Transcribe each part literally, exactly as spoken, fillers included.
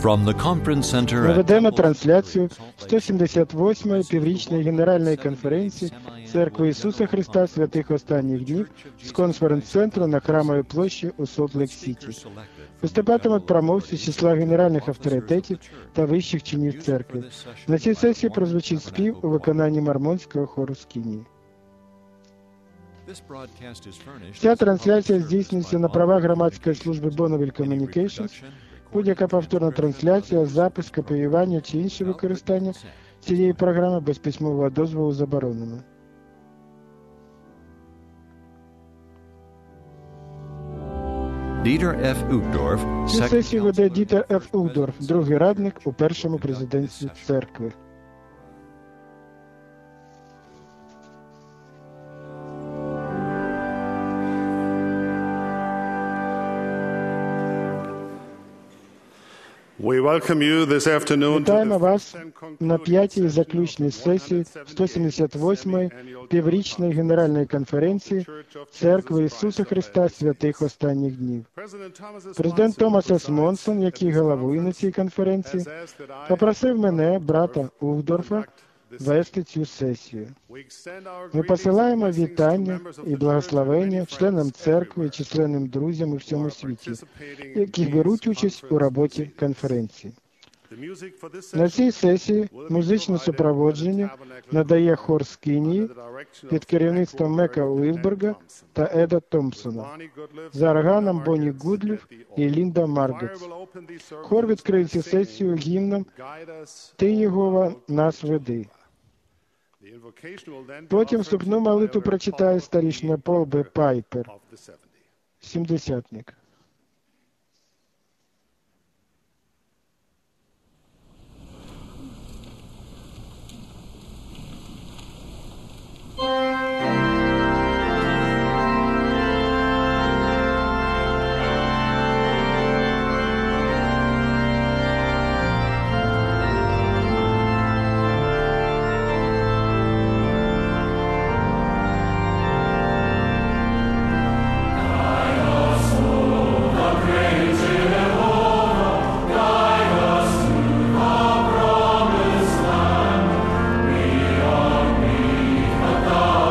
Ми ведемо трансляцію сто сімдесят восьмої піврічної Генеральної конференції Церкви Ісуса Христа Святих Останніх Днів з конференц-центру на Храмовій площі у Солт-Лейк-Сіті. Виступатимуть промовці з числа генеральних авторитетів та вищих чинів церкви. На цій сесії прозвучить спів у виконанні мормонського хору Скинії. Ця трансляція здійснюється на правах громадської служби Bonneville Communications. Будь-яка повторна трансляція, запис, копіювання чи інше використання цієї програми без письмового дозволу заборонено. Цю сесію веде Дітер Ф. Угдорф, другий радник у першому президентстві церкви. Вітаємо вас на п'ятій заключній сесії сто сімдесят восьмої піврічної Генеральної конференції Церкви Ісуса Христа Святих Останніх Днів. Президент Томас С. Монсон, який головує на цій конференції, попросив мене, брата Угдорфа, вести цю сесію. Ми посилаємо вітання і благословення членам церкви і численним друзям у всьому світі, які беруть участь у роботі конференції. На цій сесії музичне супроводження надає хор Скинії під керівництвом Мека Уілберга та Еда Томпсона, за органом Бонні Гудлів і Лінда Маргетс. Хор відкриє цю сесію гімном «Ти, Єгова, нас веди». Потім вступну молитву прочитає старішина Пол Б. Пайпер, сімдесятник. God.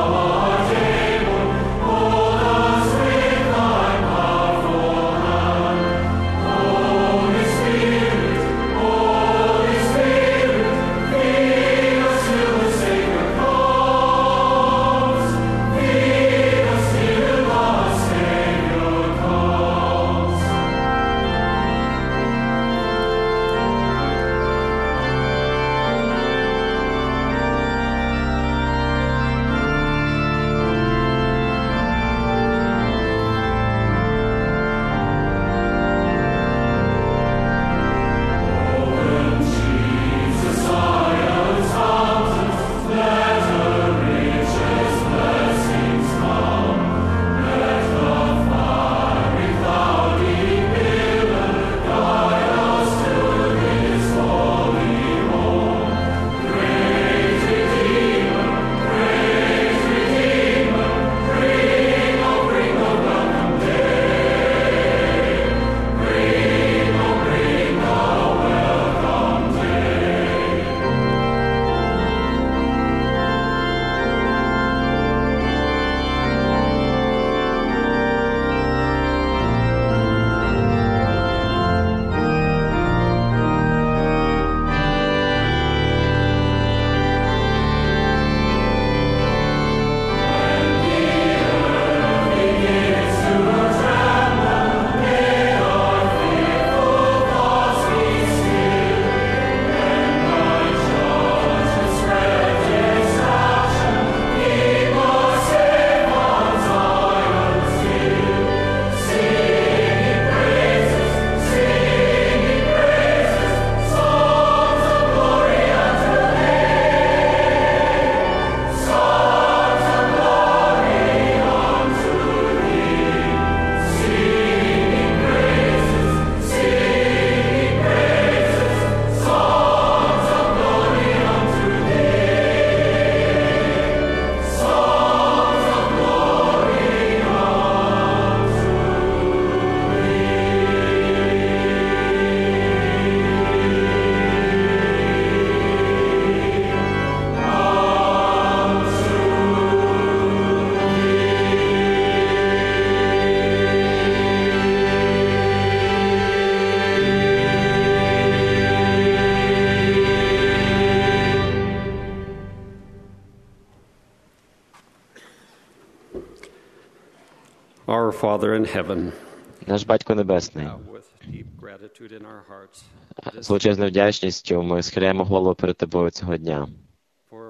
Our Father in heaven, Наш Батько Небесний, now with deep gratitude in our hearts з величезною вдячністю ми схиляємо голову перед Тобою цього дня for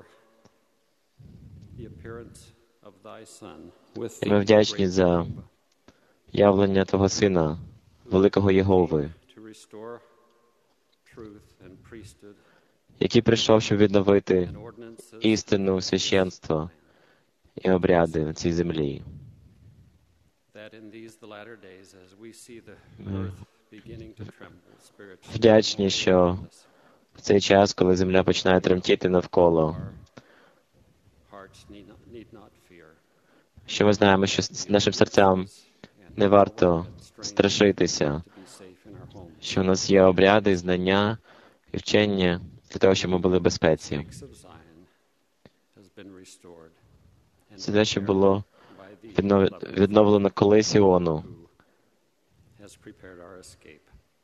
the appearance of thy Son with І ми the вдячні great за Jehovah явлення Твого Сина, великого Єгови, to restore truth and priesthood який прийшов, щоб відновити and ordinances істину, священство і обряди на цій землі. that in these the latter days as we see the earth beginning to tremble spiritually. Вдячні, що в цей час, коли земля починає тремтіти навколо, Our hearts need not, need not fear. що ми знаємо, що с- нашим серцям не варто страшитися, To be safe in our homes. що у нас є обряди, знання і вчення для того, щоб ми були в безпеці. Peaks of Zion has been restored and Це те, що було by thee, віднов- beloved, відновлено колись Іону. who has prepared our escape.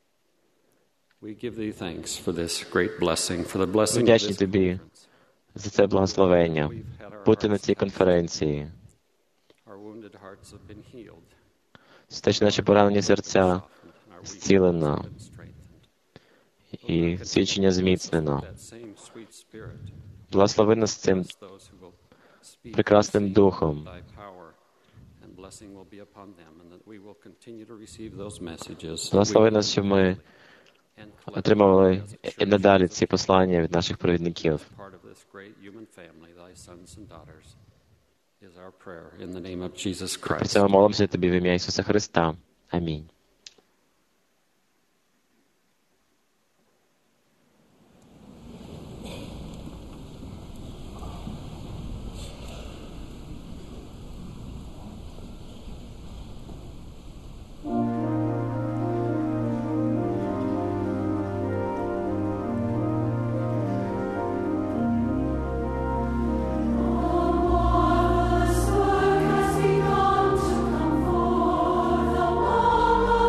We give thee thanks for this great blessing, for the blessing of Вдячні this Тобі conference. за це благословення, бути на цій конференції, Our wounded hearts have been healed, за те, що наші поранені серця softened, and our weak зцілено hearts have been strengthened. і свідчення зміцнено. That same sweet spirit, Благослови нас цим bless those who will speak прекрасним and see духом. thy power, and blessing will be upon them, and that we will continue to receive those messages. Благослови нас, щоб ми And collectively отримували as a і church, надалі ці послання від наших провідників. part of this great human family, thy sons and daughters, is our prayer in the name of Jesus Про Christ. це ми молимося Тобі в ім'я Ісуса Христа. Амінь. Has begun to come forth among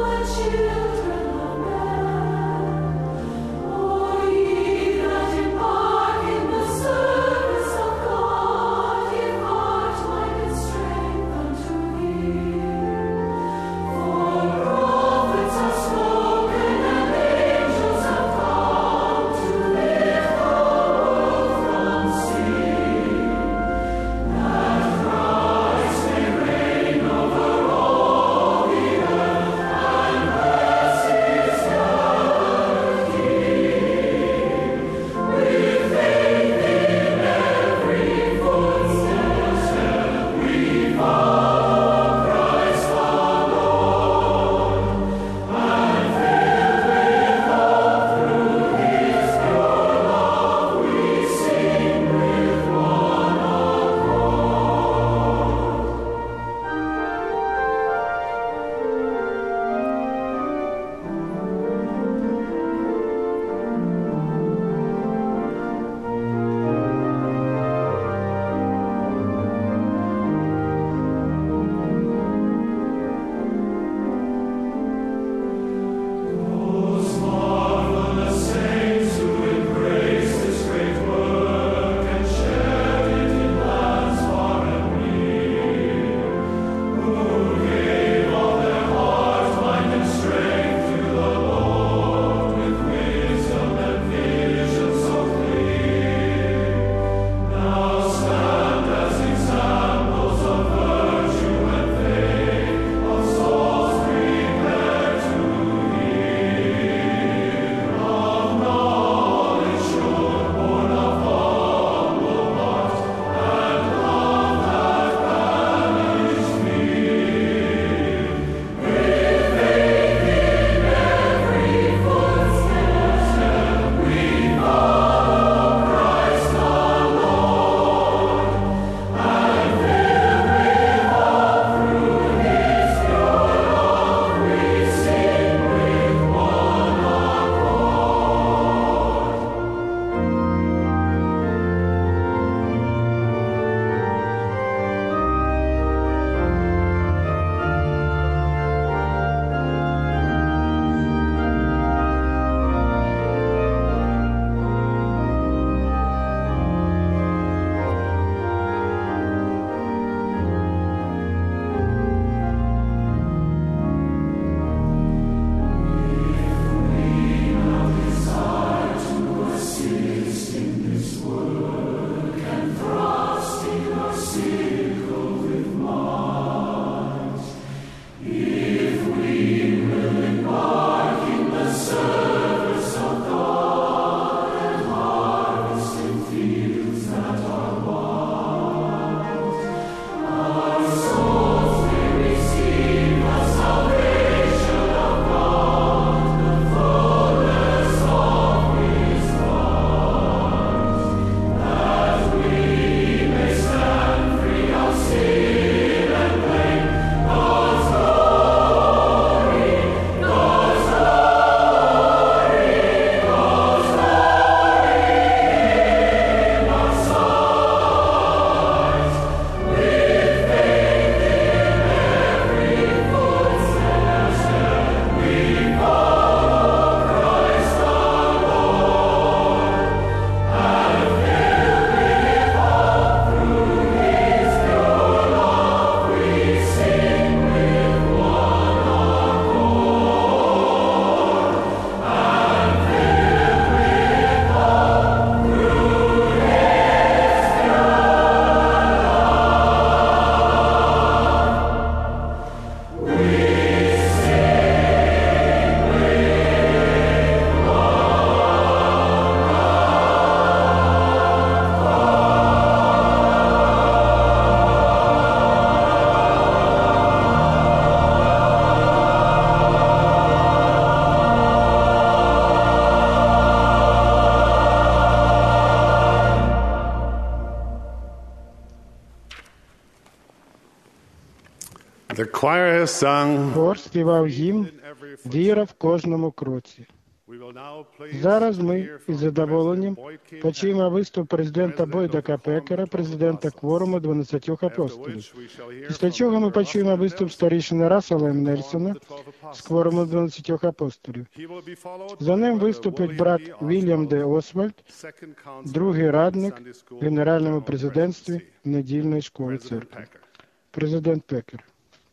The choir has sung. Хор співав гімн «Віра в кожному кроці». Зараз ми із задоволенням почуємо виступ президента Бойда К. Пекера, президента Кворуму дванадцятьох апостолів. Після чого ми почуємо виступ старішини Рассела М. Нельсона з Кворуму дванадцятьох апостолів. За ним виступить брат Вільям Д. Освальд, другий радник в Генеральному президентстві недільної школи церкви. Президент Пекер.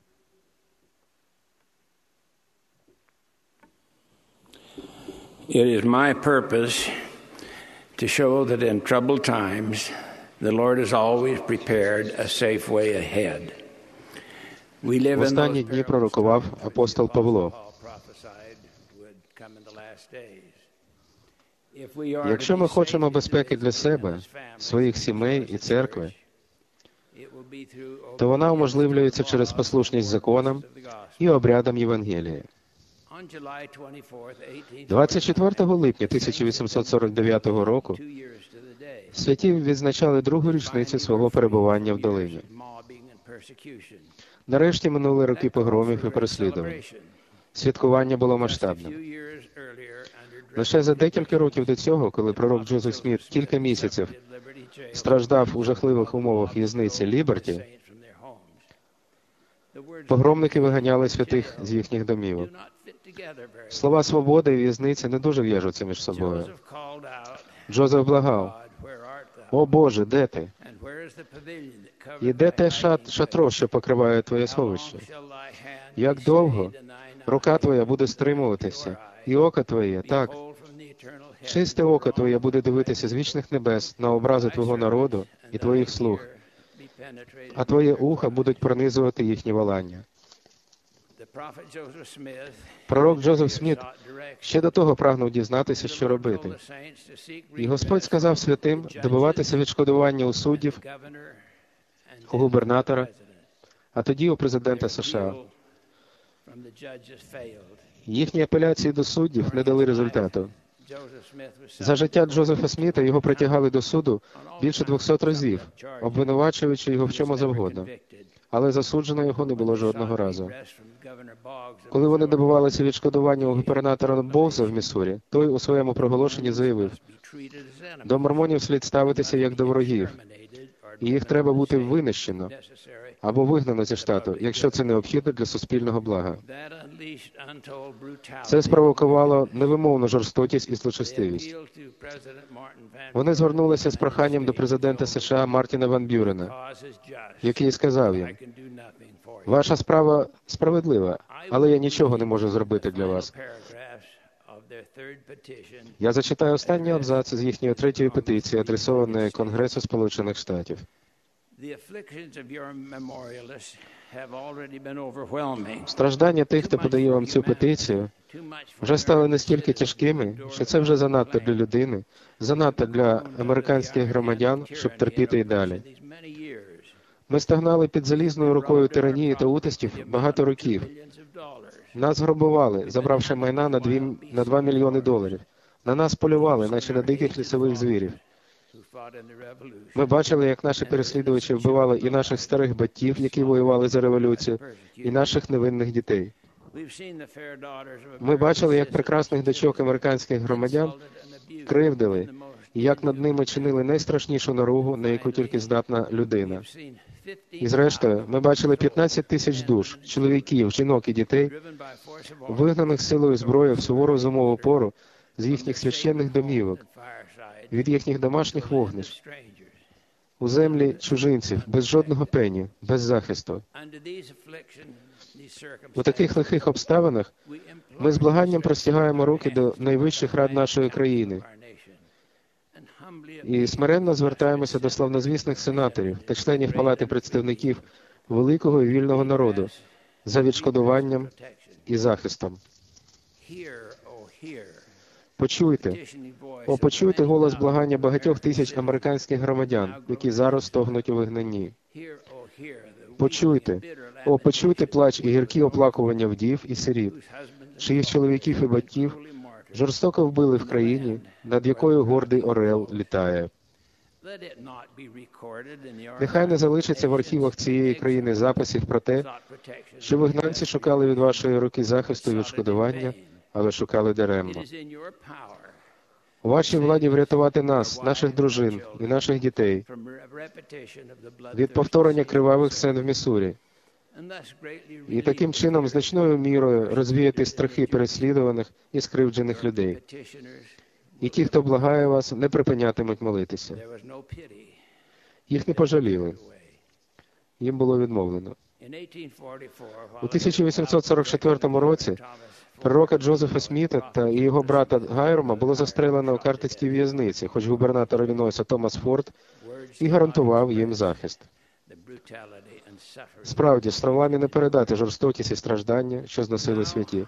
It is my purpose to show that in troubled times, the Lord has always prepared a safe way ahead. We live В останні дні пророкував апостол Павло. Якщо ми хочемо безпеки для себе, своїх сімей і церкви, то вона уможливлюється через послушність законам і обрядам Євангелія. двадцять четвертого липня тисяча вісімсот сорок дев'ятого року святі відзначали другу річницю свого перебування в долині. Нарешті минули роки погромів і переслідувань. Святкування було масштабним. Лише за декілька років до цього, коли пророк Джозеф Сміт кілька місяців страждав у жахливих умовах в'язниці Ліберті, погромники виганяли святих з їхніх домівок. Слова «свобода» і «в'язниця» не дуже в'яжуться між собою. Джозеф благав: «О Боже, де ти? І де те шат, шатро, що покриває твоє сховище? Як довго рука твоя буде стримуватися, і око твоє, так, чисте око твоє буде дивитися з вічних небес на образи твого народу і твоїх слуг, а твоє ухо будуть пронизувати їхні волання». Пророк Джозеф Сміт ще до того прагнув дізнатися, що робити. І Господь сказав святим добиватися відшкодування у суддів, у губернатора, а тоді у президента США. Їхні апеляції до суддів не дали результату. За життя Джозефа Сміта його притягали до суду більше двохсот разів, обвинувачуючи його в чому завгодно. Але засуджено його не було жодного разу. Коли вони добивалися відшкодування у губернатора Боуза в Міссурі, той у своєму проголошенні заявив: «До мормонів слід ставитися як до ворогів, і їх треба бути винищено або вигнано зі штату, якщо це необхідно для суспільного блага». Це спровокувало невимовну жорстокість і злочестивість. Вони звернулися з проханням до президента США Мартіна Ван Бюрена, який сказав їм: «Ваша справа справедлива, але я нічого не можу зробити для вас». Я зачитаю останні абзаци з їхньої третьої петиції, адресованої Конгресу Сполучених Штатів. Страждання тих, хто подає вам цю петицію, вже стали настільки тяжкими, що це вже занадто для людини, занадто для американських громадян, щоб терпіти й далі. Ми стогнали під залізною рукою тиранії та утисків багато років. Нас грабували, забравши майна на, дві, на два мільйони доларів. На нас полювали, наче на диких лісових звірів. Ми бачили, як наші переслідувачі вбивали і наших старих батьків, які воювали за революцію, і наших невинних дітей. Ми бачили, як прекрасних дочок американських громадян кривдили, і як над ними чинили найстрашнішу наругу, на яку тільки здатна людина. І зрештою, ми бачили п'ятнадцять тисяч душ, чоловіків, жінок і дітей, вигнаних силою зброї в сувору зимову пору з їхніх священних домівок, від їхніх домашніх вогнищ, у землі чужинців, без жодного пені, без захисту. У таких лихих обставинах ми з благанням простягаємо руки до найвищих рад нашої країни і смиренно звертаємося до славнозвісних сенаторів та членів Палати представників великого і вільного народу за відшкодуванням і захистом. Почуйте, о, почуйте голос благання багатьох тисяч американських громадян, які зараз стогнуть у вигнанні. Почуйте, о, почуйте плач і гіркі оплакування вдів і сиріт, чиїх чоловіків і батьків жорстоко вбили в країні, над якою гордий орел літає. Нехай не залишиться в архівах цієї країни записів про те, що вигнанці шукали від вашої руки захисту і відшкодування, але шукали даремно. У вашій владі врятувати нас, наших дружин і наших дітей від повторення кривавих сцен в Міссурі. І таким чином значною мірою розвіяти страхи переслідуваних і скривджених людей. І ті, хто благає вас, не припинятимуть молитися. Їх не пожаліли. Їм було відмовлено. У тисяча вісімсот сорок четвертому році пророка Джозефа Сміта та і його брата Гайрома було застрелено у Картицькій в'язниці, хоч губернатор Іллінойса Томас Форд і гарантував їм захист. Справді, словами не передати жорстокість і страждання, що зносили святі.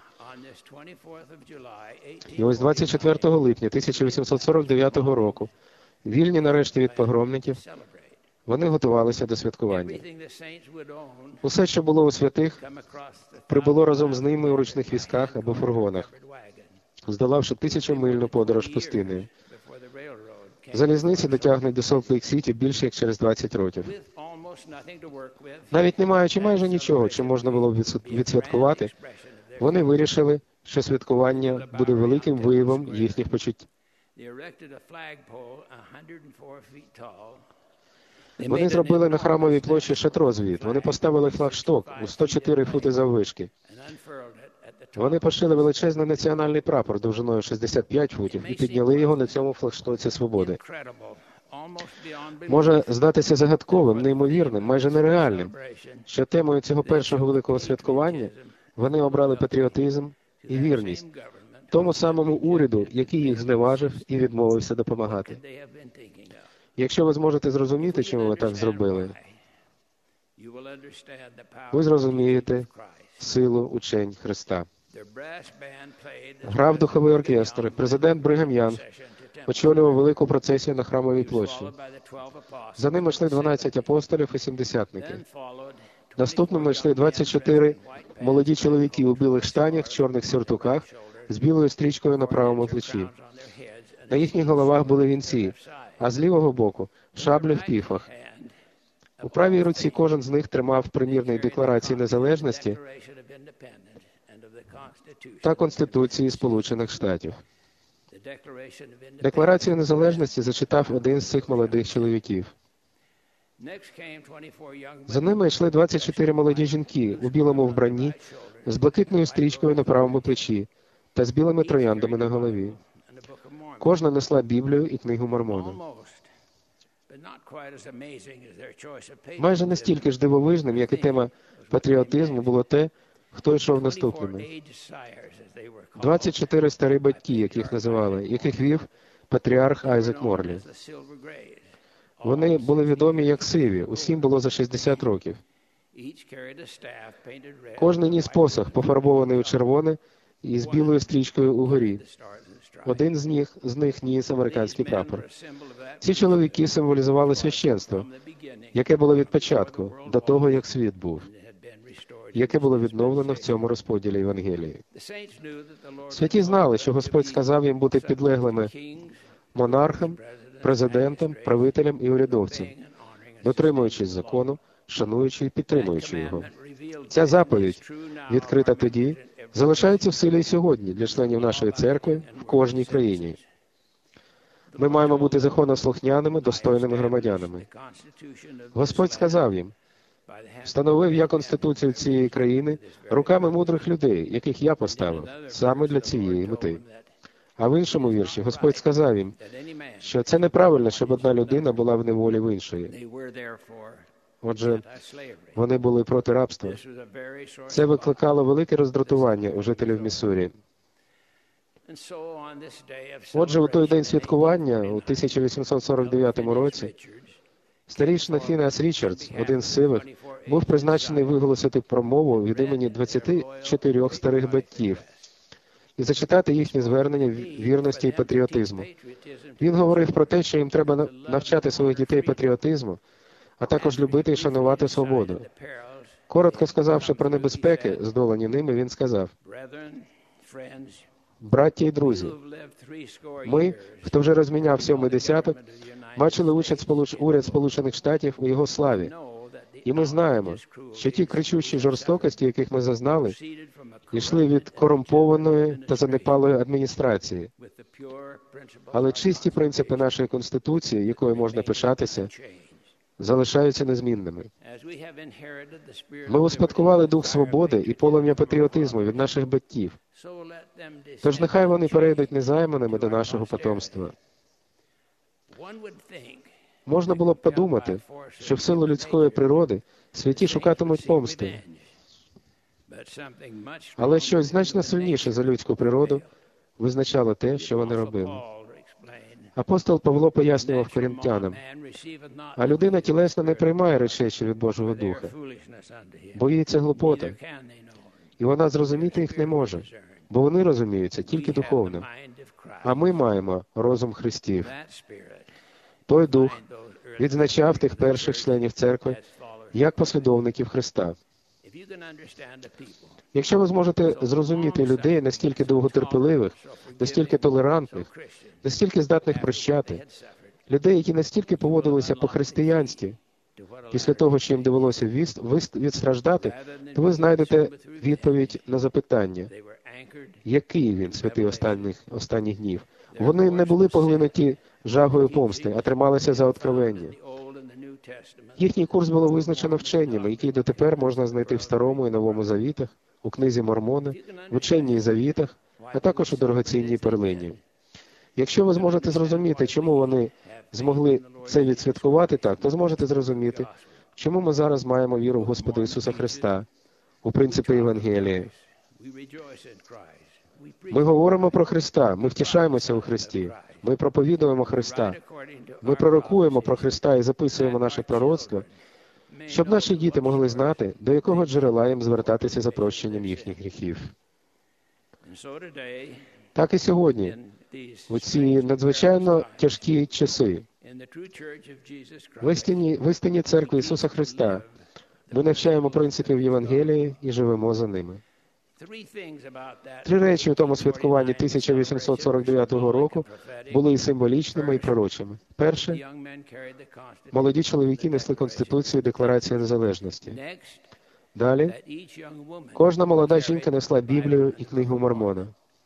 І ось двадцять четвертого липня тисяча вісімсот сорок дев'ятого року, вільні нарешті від погромників, вони готувалися до святкування. Усе, що було у святих, прибуло разом з ними у ручних візках або фургонах, здолавши тисячомильну подорож пустинею. Залізниці дотягнуть до Солт-Лейк-Сіті більше, як через двадцять років. Навіть не маючи майже нічого, чим можна було б відсвяткувати, вони вирішили, що святкування буде великим виявом їхніх почуттів. Вони зробили на Храмовій площі шатрозвід. Вони поставили флагшток у сто чотири фути заввишки. Вони пошили величезний національний прапор довжиною шістдесят п'ять футів і підняли його на цьому флагштоці свободи. Може здатися загадковим, неймовірним, майже нереальним, що темою цього першого великого святкування вони обрали патріотизм і вірність тому самому уряду, який їх зневажив і відмовився допомагати. Якщо ви зможете зрозуміти, чому ви так зробили, ви зрозумієте силу учень Христа. Грав духовий оркестр, президент Бригам Янг очолював велику процесію на Храмовій площі. За ними йшли дванадцять апостолів і сімдесятники. Наступними йшли двадцять чотири молоді чоловіки у білих штанях, чорних сюртуках, з білою стрічкою на правому плечі. На їхніх головах були вінці, а з лівого боку – шаблі в піфах. У правій руці кожен з них тримав примірник Декларації незалежності та Конституції Сполучених Штатів. Декларацію незалежності зачитав один з цих молодих чоловіків. За ними йшли двадцять чотири молоді жінки у білому вбранні з блакитною стрічкою на правому плечі та з білими трояндами на голові. Кожна несла Біблію і книгу Мормона. Майже настільки ж дивовижним, як і тема патріотизму, було те, хто йшов наступними. двадцять чотири старі батьки, яких називали, яких вів патріарх Айзек Морлі. Вони були відомі як сиві, усім було за шістдесят років. Кожний ніс посох, пофарбований у червоне і з білою стрічкою угорі. Один з них, з них ніс американський прапор. Ці чоловіки символізували священство, яке було від початку, до того, як світ був, яке було відновлено в цьому розподілі Євангелії. Святі знали, що Господь сказав їм бути підлеглими монархам, президентам, правителям і урядовцям, дотримуючись закону, шануючи і підтримуючи його. Ця заповідь, відкрита тоді, залишається в силі і сьогодні для членів нашої церкви в кожній країні. Ми маємо бути законослухняними, достойними громадянами. Господь сказав їм: «Встановив я Конституцію цієї країни руками мудрих людей, яких я поставив, саме для цієї мети». А в іншому вірші Господь сказав їм, що це неправильно, щоб одна людина була в неволі в іншої. Отже, вони були проти рабства. Це викликало велике роздратування у жителів Міссурі. Отже, у той день святкування, у тисяча вісімсот сорок дев'ятому році, старішина Фінеас Річардс, один з сивих, був призначений виголосити промову від імені двадцяти чотирьох старих батьків і зачитати їхні звернення вірності і патріотизму. Він говорив про те, що їм треба навчати своїх дітей патріотизму, а також любити і шанувати свободу. Коротко сказавши про небезпеки, здолані ними, він сказав: Браття і друзі, ми, хто вже розміняв сьомий десяток, бачили участь Сполуч... уряд Сполучених Штатів у його славі. І ми знаємо, що ті кричущі жорстокості, яких ми зазнали, йшли від корумпованої та занепалої адміністрації. Але чисті принципи нашої Конституції, якою можна пишатися, залишаються незмінними. Ми успадкували дух свободи і полум'я патріотизму від наших батьків. Тож нехай вони перейдуть незайманими до нашого потомства. Можна було б подумати, що в силу людської природи святі шукатимуть помсти. Але щось значно сильніше за людську природу визначало те, що вони робили. Апостол Павло пояснював коринтянам, а людина тілесна не приймає речей, що від Божого Духа, бо їй це глупота, і вона зрозуміти їх не може, бо вони розуміються тільки духовним. А ми маємо розум Христів. Той Дух відзначав тих перших членів церкви як послідовників Христа. Якщо ви зможете зрозуміти людей настільки довготерпеливих, настільки толерантних, настільки здатних прощати, людей, які настільки поводилися по-християнськи, після того, що їм довелося відстраждати, то ви знайдете відповідь на запитання, який він, святий останніх, останніх днів. Вони не були поглинуті жагою помсти, а трималися за откровення. Їхній курс було визначено вченнями, які дотепер можна знайти в Старому і Новому Завітах, у книзі Мормона, в Ученні і Завітах, а також у дорогоцінній перлині. Якщо ви зможете зрозуміти, чому вони змогли це відсвяткувати так, то зможете зрозуміти, чому ми зараз маємо віру в Господа Ісуса Христа, у принципи Євангелії. Ми говоримо про Христа, ми втішаємося у Христі, ми проповідуємо Христа, ми пророкуємо про Христа і записуємо наше пророцтво, щоб наші діти могли знати, до якого джерела їм звертатися за прощенням їхніх гріхів. Так і сьогодні, у ці надзвичайно тяжкі часи, в істині, в істині Церкви Ісуса Христа ми навчаємо принципів Євангелії і живемо за ними. Три речі у тому святкуванні тисяча вісімсот сорок дев'ятого року були і символічними, і пророчими. Перше, молоді чоловіки несли Конституцію, Декларацію незалежності. Далі, кожна молода жінка несла Біблію і книгу Мормона.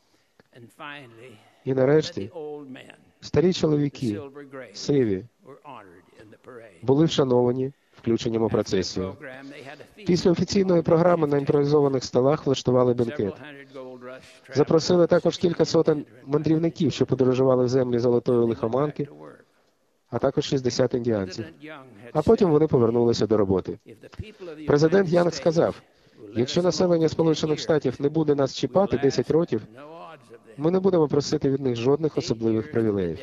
І нарешті, старі чоловіки, сиві, були вшановані включенням у процесію. Після офіційної програми на імпровізованих столах влаштували бенкет. Запросили також кілька сотень мандрівників, що подорожували в землі Золотої Лихоманки, а також шістдесят індіанців. А потім вони повернулися до роботи. Президент Янг сказав, якщо населення Сполучених Штатів не буде нас чіпати десять років, ми не будемо просити від них жодних особливих привілеїв.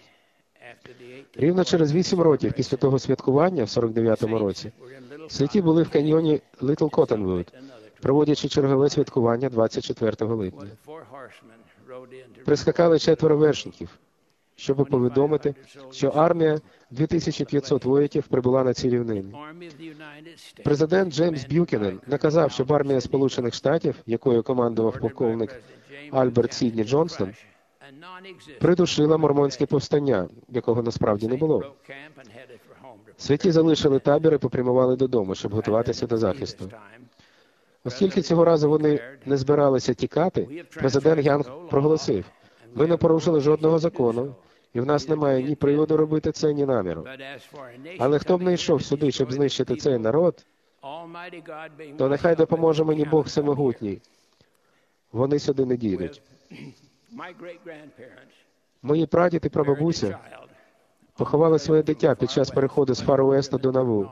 Рівно через вісім років після того святкування, в сорок дев'ятому році, святі були в каньйоні Литл Коттонвуд, проводячи чергове святкування двадцять четвертого липня. Прискакали четверо вершників, щоб повідомити, що армія дві тисячі п'ятсот воїтів прибула на ці рівнини. Президент Джеймс Б'юкенен наказав, щоб армія Сполучених Штатів, якою командував полковник Альберт Сідні Джонстон, придушила мормонське повстання, якого насправді не було. Святі залишили табір і попрямували додому, щоб готуватися до захисту. Оскільки цього разу вони не збиралися тікати, президент Янг проголосив, ми не порушили жодного закону, і в нас немає ні приводу робити це, ні наміру. Але хто б не йшов сюди, щоб знищити цей народ, то нехай допоможе мені Бог Всемогутній. Вони сюди не дійдуть. Мої прадід і прабабуся поховали своє дитя під час переходу з Фар-Уесту до Наву.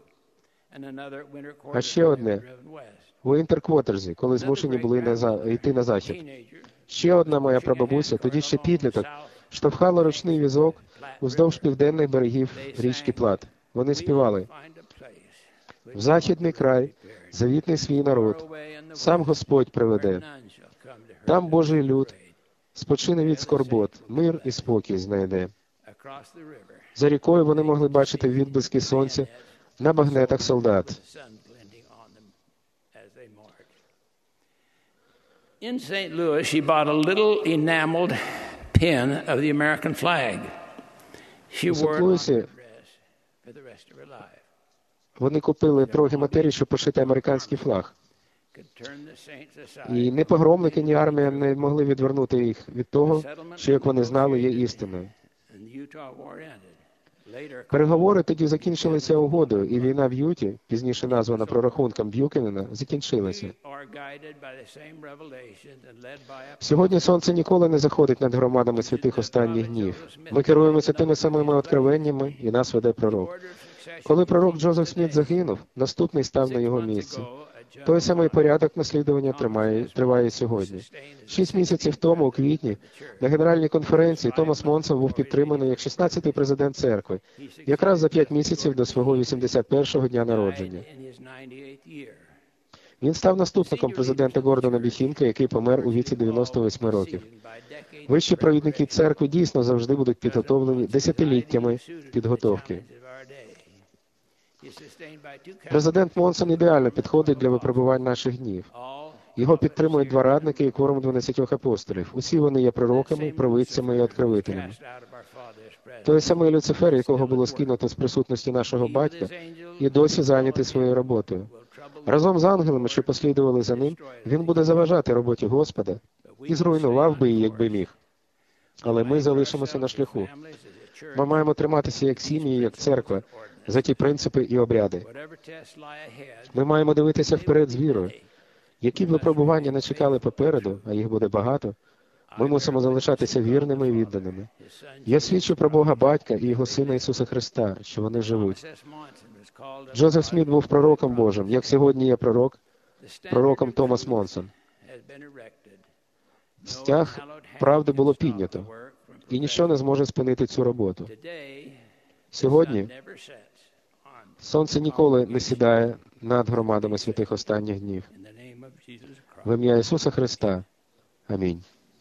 А ще одне у Інтерквотерзі, коли змушені були на за... йти на захід. Ще одна моя прабабуся, тоді ще підліток, штовхала ручний візок уздовж південних берегів річки Плат. Вони співали «В західний край, завітний свій народ, сам Господь приведе. Там Божий люд, спочине від скорбот, мир і спокій знайде». За рікою вони могли бачити відблиски сонця на багнетах солдат. In Saint Louis, she bought a little enameled pin of the American flag. She У wore it on Сент-Луісі her dress for the rest of her life. вони купили троги матерії, щоб пошити американський флаг. Could turn the saints aside. І ні погромники, ні армія не могли відвернути їх від того, що, як вони знали, є істиною. And the Utah war ended. Later, Переговори тоді закінчилися угодою, і війна в Юті, пізніше названа прорахунком Б'юкенена, закінчилася. are guided by the same revelations and led by a Сьогодні сонце ніколи не заходить над громадами святих останніх днів. Ми керуємося тими самими откровеннями, і нас веде пророк. Коли пророк Джозеф Сміт загинув, наступний став на його місце. Той самий порядок наслідування тримає, триває сьогодні. Шість місяців тому, у квітні, на Генеральній конференції Томас Монсон був підтриманий як шістнадцятий президент церкви, якраз за п'ять місяців до свого вісімдесят першого дня народження. in his ninety-eighth year. Він став наступником президента Гордона Бі Хінка, який помер у віці дев'яносто восьми років. Вищі провідники церкви дійсно завжди будуть підготовлені десятиліттями підготовки. Президент Монсон ідеально підходить для випробувань наших днів. Його підтримують два радники і кворум дванадцятьох апостолів. Усі вони є пророками, провидцями і откровителями. Той самий Люцифер, якого було скинуто з присутності нашого батька, і досі зайнятий своєю роботою. Разом з ангелами, що послідували за ним, він буде заважати роботі Господа і зруйнував би її, якби міг. Але ми залишимося на шляху. Ми маємо триматися як сім'ї, як церква, за ті принципи і обряди. Ми маємо дивитися вперед з вірою. Які б випробування не чекали попереду, а їх буде багато, ми мусимо залишатися вірними і відданими. Я свідчу про Бога Батька і Його Сина Ісуса Христа, що вони живуть. Джозеф Сміт був пророком Божим, як сьогодні є пророк, пророком Томас Монсон. Стяг правди було піднято, і ніщо не зможе спинити цю роботу. Сьогодні сонце ніколи не сідає над громадами святих останніх днів. В ім'я Ісуса Христа. Амінь.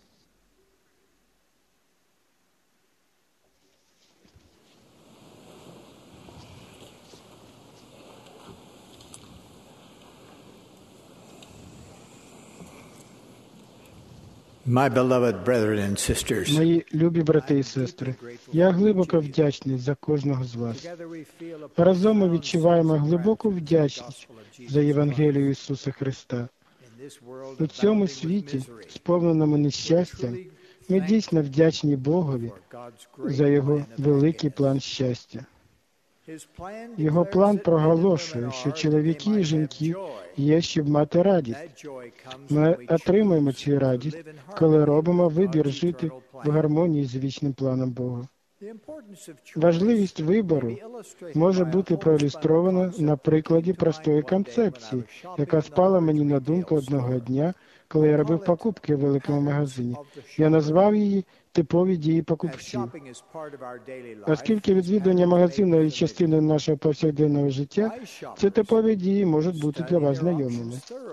My beloved brethren and sisters, Мої любі брати і сестри, я глибоко вдячний за кожного з вас. Разом ми відчуваємо глибоку вдячність за Євангелію Ісуса Христа. У цьому світі, сповненому нещастям, ми дійсно вдячні Богові за Його великий план щастя. Його план проголошує, що чоловіки і жінки є, щоб мати радість. Ми отримуємо цю радість, коли робимо вибір жити в гармонії з вічним планом Бога. Важливість вибору може бути проілюстрована на прикладі простої концепції, яка спала мені на думку одного дня, коли я робив покупки в великому магазині. Я назвав її «Типові дії покупців». Оскільки відвідування магазину є частиною нашого повсякденного життя, ці типові дії можуть бути для вас знайомими.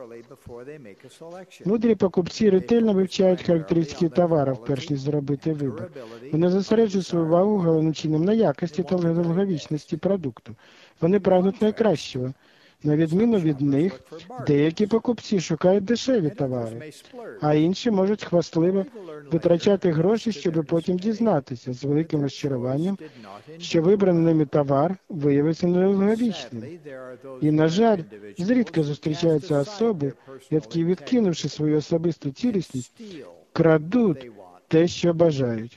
Мудрі покупці ретельно вивчають характеристики товарів, перш ніж зробити вибір. Вони зосереджують свою увагу головним чином на якості та довговічності продукту. Вони прагнуть найкращого. На відміну від них, деякі покупці шукають дешеві товари, а інші можуть хвастливо витрачати гроші, щоб потім дізнатися з великим розчаруванням, що вибраний ними товар виявився недовговічним. І, на жаль, зрідка зустрічаються особи, які, відкинувши свою особисту цілісність, крадуть те, що бажають.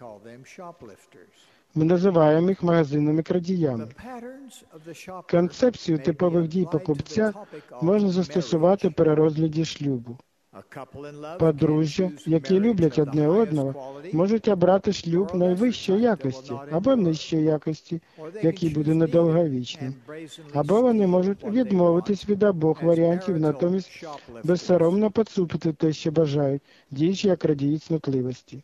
Ми називаємо їх магазинними крадіями. Концепцію типових дій покупця можна застосувати при розгляді шлюбу. Подружжя, які люблять одне одного, можуть обрати шлюб найвищої якості або нижчої якості, який буде недовговічним. Або вони можуть відмовитись від обох варіантів, натомість безсоромно поцупити те, що бажають, діючи як крадії цнотливості.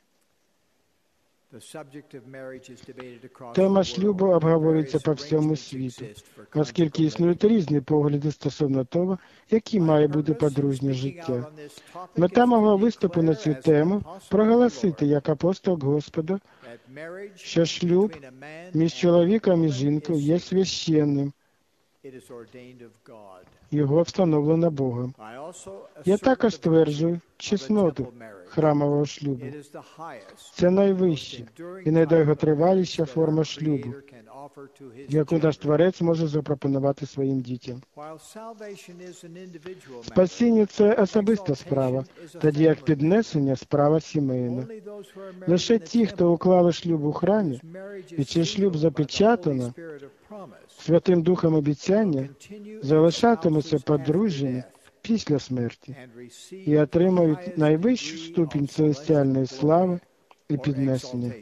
Тема шлюбу обговорюється по всьому світу, оскільки існують різні погляди стосовно того, яким має бути подружнє життя. Мета мого виступу на цю тему – проголосити, як апостол Господа, що шлюб між чоловіком і жінкою є священним, Його встановлено Богом. Я також стверджую чесноту храмового шлюбу. Це найвища і найдовготриваліша форма шлюбу, яку наш Творець може запропонувати своїм дітям. Спасіння – це особиста справа, тоді як піднесення – справа сімейна. Лише ті, хто уклали шлюб у храмі, і чий шлюб запечатано Святим Духом обіцяння, залишатимуться подружжями після смерті і отримають найвищу ступінь целестіальної слави і піднесення.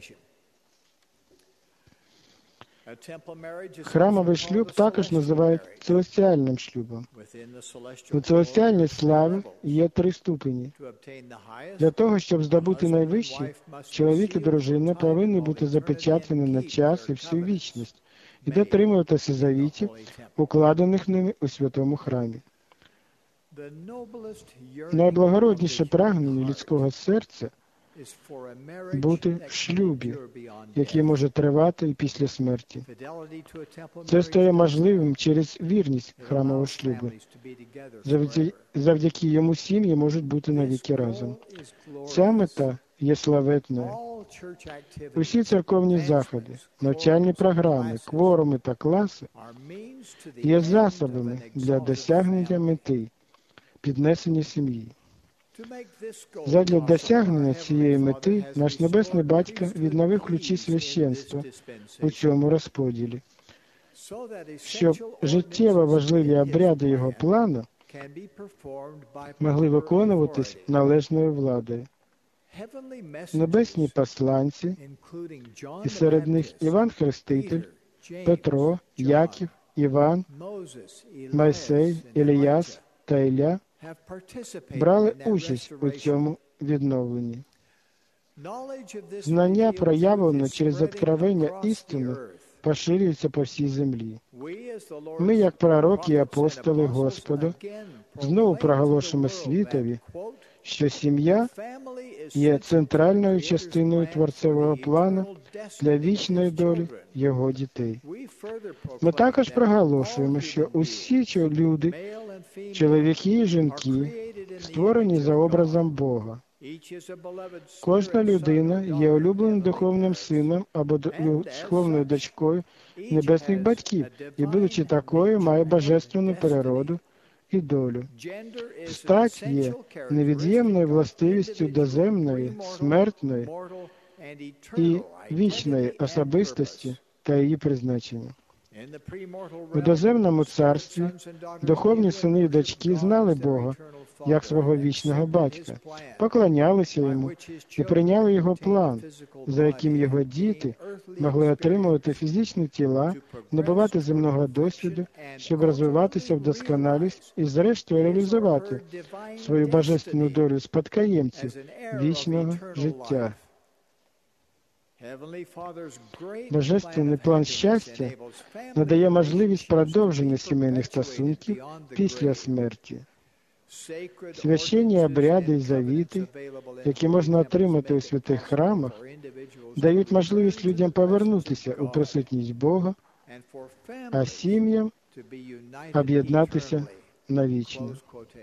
Храмовий шлюб також називають целестіальним шлюбом. У целестіальній славі є три ступені. Для того, щоб здобути найвищий, чоловік і дружина повинні бути запечатані на час і всю вічність і дотримуватися завітів, укладених ними у святому храмі. Найблагородніше прагнення людського серця – бути в шлюбі, який може тривати і після смерті. Це стає можливим через вірність храмового шлюбу. Завдяки, завдяки йому сім'ї можуть бути навіки разом. Ця мета є славетною. Усі церковні заходи, навчальні програми, кворуми та класи є засобами для досягнення мети – піднесення сім'ї. Задля досягнення цієї мети наш Небесний Батько відновив ключі священства у цьому розподілі, щоб життєво важливі обряди його плану могли виконуватись належною владою. Небесні посланці, і серед них Іван Хреститель, Петро, Яків, Іван, Мойсей, Іліяс та Ілля, брали участь у цьому відновленні. Знання, проявлене через откровення істини, поширюється по всій землі. Ми, як пророки і апостоли Господа, знову проголошуємо світові, що сім'я є центральною частиною творцевого плану для вічної долі його дітей. Ми також проголошуємо, що усі люди, чоловіки і жінки, створені за образом Бога. Кожна людина є улюбленим духовним сином або духовною дочкою небесних батьків, і, будучи такою, має божественну природу і долю. Стать є невід'ємною властивістю доземної, смертної і вічної особистості та її призначення. У доземному царстві духовні сини і дочки знали Бога як свого вічного батька, поклонялися йому і прийняли його план, за яким його діти могли отримувати фізичні тіла, набувати земного досвіду, щоб розвиватися в досконалість і зрештою реалізувати свою божественну долю спадкоємців вічного життя. Божественний план щастя надає можливість продовження сімейних стосунків після смерті. Священні обряди і завіти, які можна отримати у святих храмах, дають можливість людям повернутися у присутність Бога, а сім'ям об'єднатися навічно.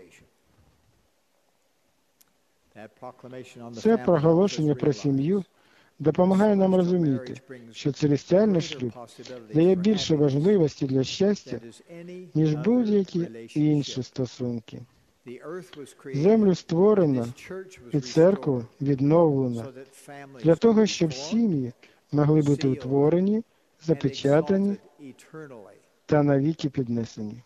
Це проголошення про сім'ю допомагає нам розуміти, що целестіальний шлюб дає більше важливості для щастя, ніж будь-які інші стосунки. Землю створено і церкву відновлено для того, щоб сім'ї могли бути утворені, запечатані та навіки піднесені.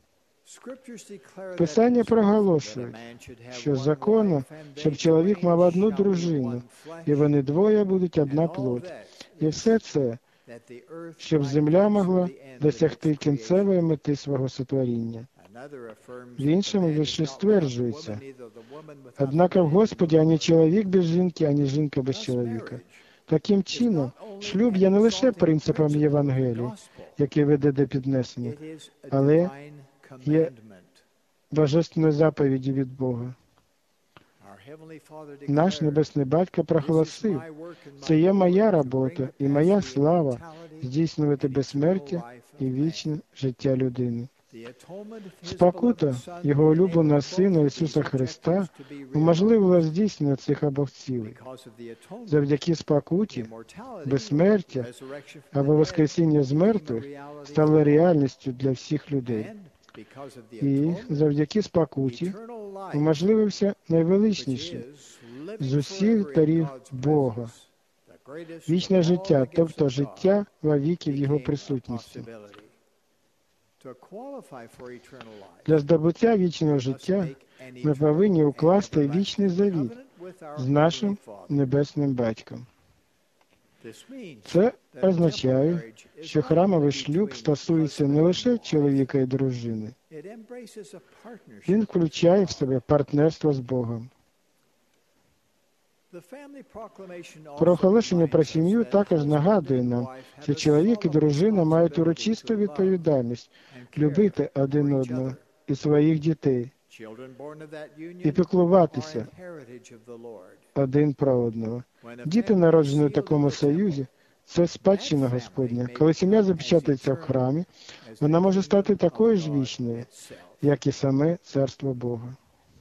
Писання проголошують, що законно, щоб чоловік мав одну дружину, і вони двоє будуть одна плоть. І все це, щоб земля могла досягти кінцевої мети свого сотворіння. В іншому вірші стверджується: «Однако в Господі ані чоловік без жінки, ані жінка без чоловіка». Таким чином, шлюб є не лише принципом Євангелії, який веде до піднесення, але є божественною заповіді від Бога. Наш Небесний Батько проголосив: «Це є моя робота і моя слава здійснювати безсмертя і вічне життя людини». Спокута Його улюбленого Сина Ісуса Христа уможливила здійснення цих обох цілей. Завдяки спокуті, безсмертя або воскресіння з мертвих стало реальністю для всіх людей. І завдяки спокуті уможливився найвеличніший з усіх дарів Бога – вічне життя, тобто життя вовіки в Його присутності. Для здобуття вічного життя ми повинні укласти вічний завіт з нашим Небесним Батьком. Це означає, що храмовий шлюб стосується не лише чоловіка і дружини. Він включає в себе партнерство з Богом. Проголошення про сім'ю також нагадує нам, що чоловік і дружина мають урочисту відповідальність любити один одного і своїх дітей, і піклуватися один про одного. Діти, народжені у такому союзі, це спадщина Господня. Коли сім'я запечатується в храмі, вона може стати такою ж вічною, як і саме Царство Бога.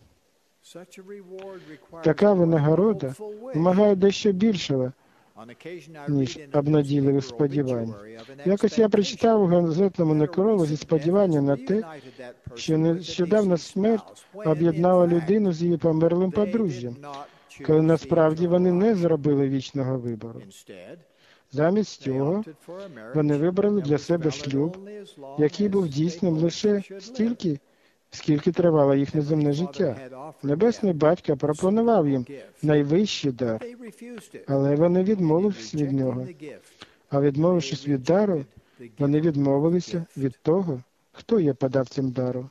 Така винагорода вимагає дещо більшого, ніж обнадійливих сподівань. Якось я прочитав у газетному некролозі сподівання на те, що нещодавна смерть об'єднала людину з її померлим подружжям, коли насправді вони не зробили вічного вибору. Замість цього вони вибрали для себе шлюб, який був дійсним лише стільки, скільки тривало їхнє земне життя. Небесний Батько пропонував їм найвищий дар, але вони відмовились від нього. А відмовившись від дару, вони відмовилися від того, хто є подавцем дару.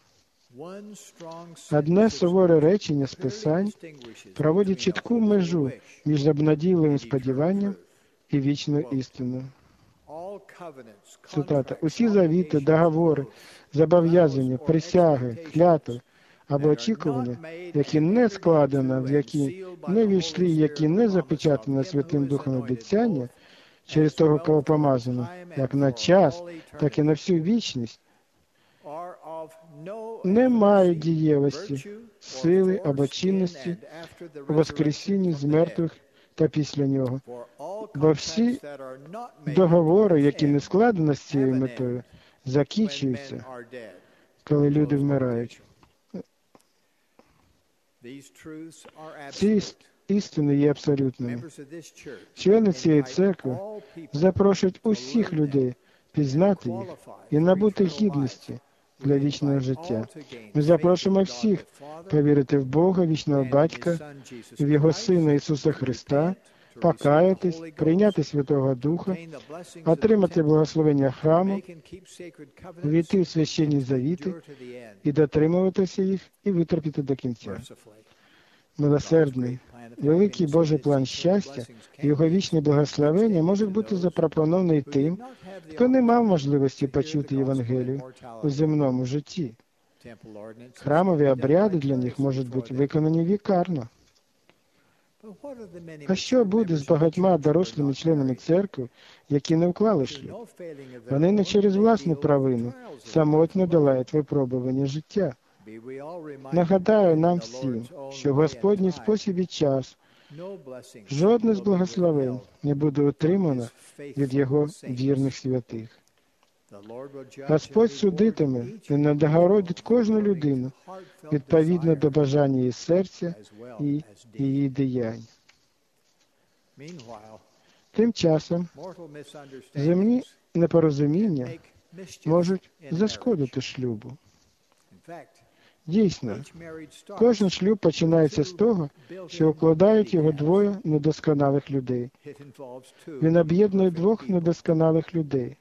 Одне суворе речення з Писань проводить чітку межу між обнадійливим сподіванням і вічною істиною. Цитата. «Усі завіти, договори, зобов'язання, присяги, клятви або очікування, які не складено, в які не війшли, які не запечатано Святим Духом обіцяння, через того, кого помазано, як на час, так і на всю вічність, не мають дієвості, сили або чинності у воскресінні з мертвих та після нього. Бо всі договори, які не складено з цією метою, закінчуються, коли люди вмирають». Ці істини є абсолютними. Члени цієї церкви запрошують усіх людей пізнати їх і набути гідності для вічного життя. Ми запрошуємо всіх повірити в Бога, вічного Батька, і в Його Сина Ісуса Христа, покаятись, прийняти Святого Духа, отримати благословення храму, увійти в священні завіти і дотримуватися їх і витерпіти до кінця. Милосердний, великий Божий план щастя і Його вічне благословення можуть бути запропоновані тим, хто не мав можливості почути Євангелію у земному житті. Храмові обряди для них можуть бути виконані вікарно. А що буде з багатьма дорослими членами церкви, які не вклали шлюб? Вони не через власну провину самотньо долають випробування життя. Нагадаю нам всім, що Господній спосіб і час, жодне з благословень не буде утримано від Його вірних святих. Господь судитиме і нагородить кожну людину відповідно до бажання її серця і її діянь. Тим часом земні непорозуміння можуть зашкодити шлюбу. Дійсно, кожен шлюб починається з того, що укладають його двоє недосконалих людей. Він об'єднує двох недосконалих людей.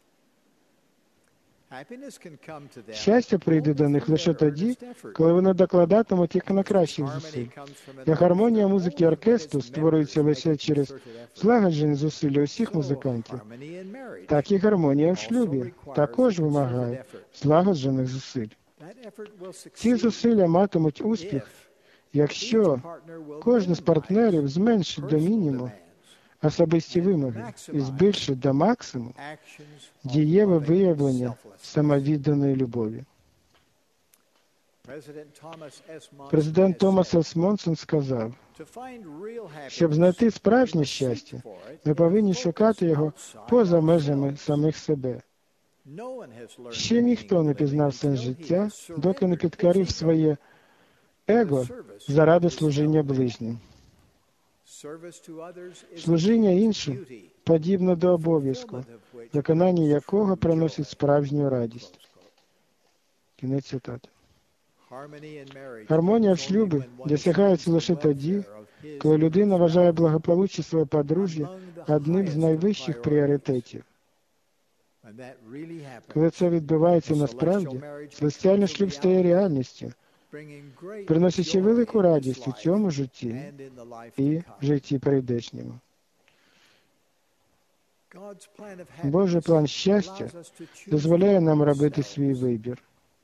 Щастя прийде до них лише тоді, коли вони докладатимуть їх на кращих зусиль. Як гармонія музики оркестру створюється лише через злагоджені зусилля усіх музикантів, так і гармонія в шлюбі також вимагає злагоджених зусиль. Ці зусилля матимуть успіх, Якщо кожен з партнерів зменшить до мінімуму особисті вимоги і збільшить до максимуму дієве виявлення самовідданої любові. Президент Томас С. Монсон сказав, щоб знайти справжнє щастя, ми повинні шукати його поза межами самих себе. Ще ніхто не пізнав сенс життя, доки не підкорив своє его заради служіння ближнім. Служіння іншим подібне до обов'язку, виконання якого приносить справжню радість. Кінець цитати. Гармонія в шлюбі досягається лише тоді, коли людина вважає благополуччя своє подружжя одним з найвищих пріоритетів. Коли це відбувається насправді, celestiальний шлюб стає реальністю, приносячи велику радість у цьому житті і в житті прийдешньому. Божий план щастя дозволяє нам робити свій вибір.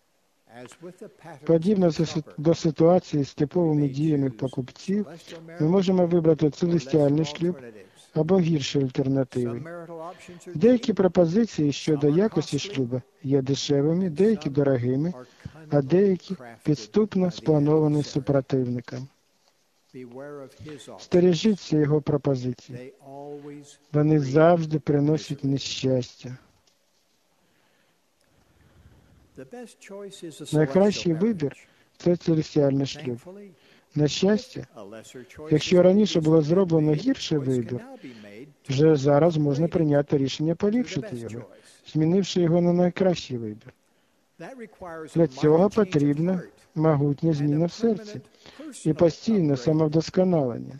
Подібно до ситуації з типовими діями покупців, ми можемо вибрати целестіальний шлюб або гірші альтернативи. Деякі пропозиції щодо якості шлюбу є дешевими, деякі дорогими, а деякі підступно сплановані супротивником. Стережіться його пропозицій. Вони завжди приносять нещастя. Найкращий вибір – це целестіальний шлюб. На щастя, якщо раніше було зроблено гірший вибір, вже зараз можна прийняти рішення поліпшити його, змінивши його на найкращий вибір. Для цього потрібна могутня зміна в серці і постійне самовдосконалення.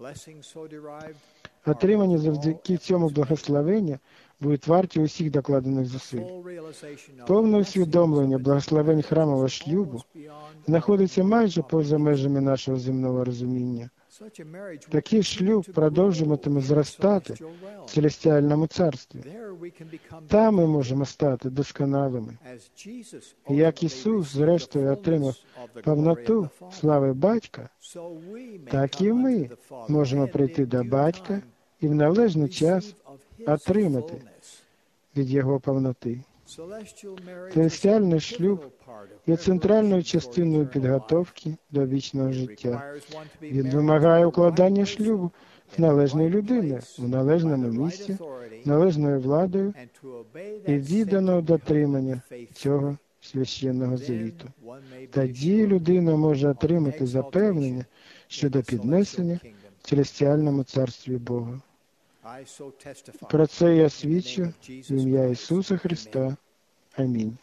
Отримані завдяки цьому благословення будуть варті усіх докладених зусиль. Повне усвідомлення благословень храмового шлюбу знаходиться майже поза межами нашого земного розуміння. Такий шлюб продовжуватиме зростати в Целестіальному царстві. Там ми можемо стати досконалими. І як Ісус, зрештою, отримав повноту слави Батька, так і ми можемо прийти до Батька і в належний час отримати від Його повноти. Целестіальний шлюб є центральною частиною підготовки до вічного життя. Він вимагає укладання шлюбу з належною людиною, в належному місці, належною владою і відданого дотримання цього священного завіту. Тоді людина може отримати запевнення щодо піднесення в Целестіальному царстві Бога. Про це я свідчу в ім'я Ісуса Христа. Амінь.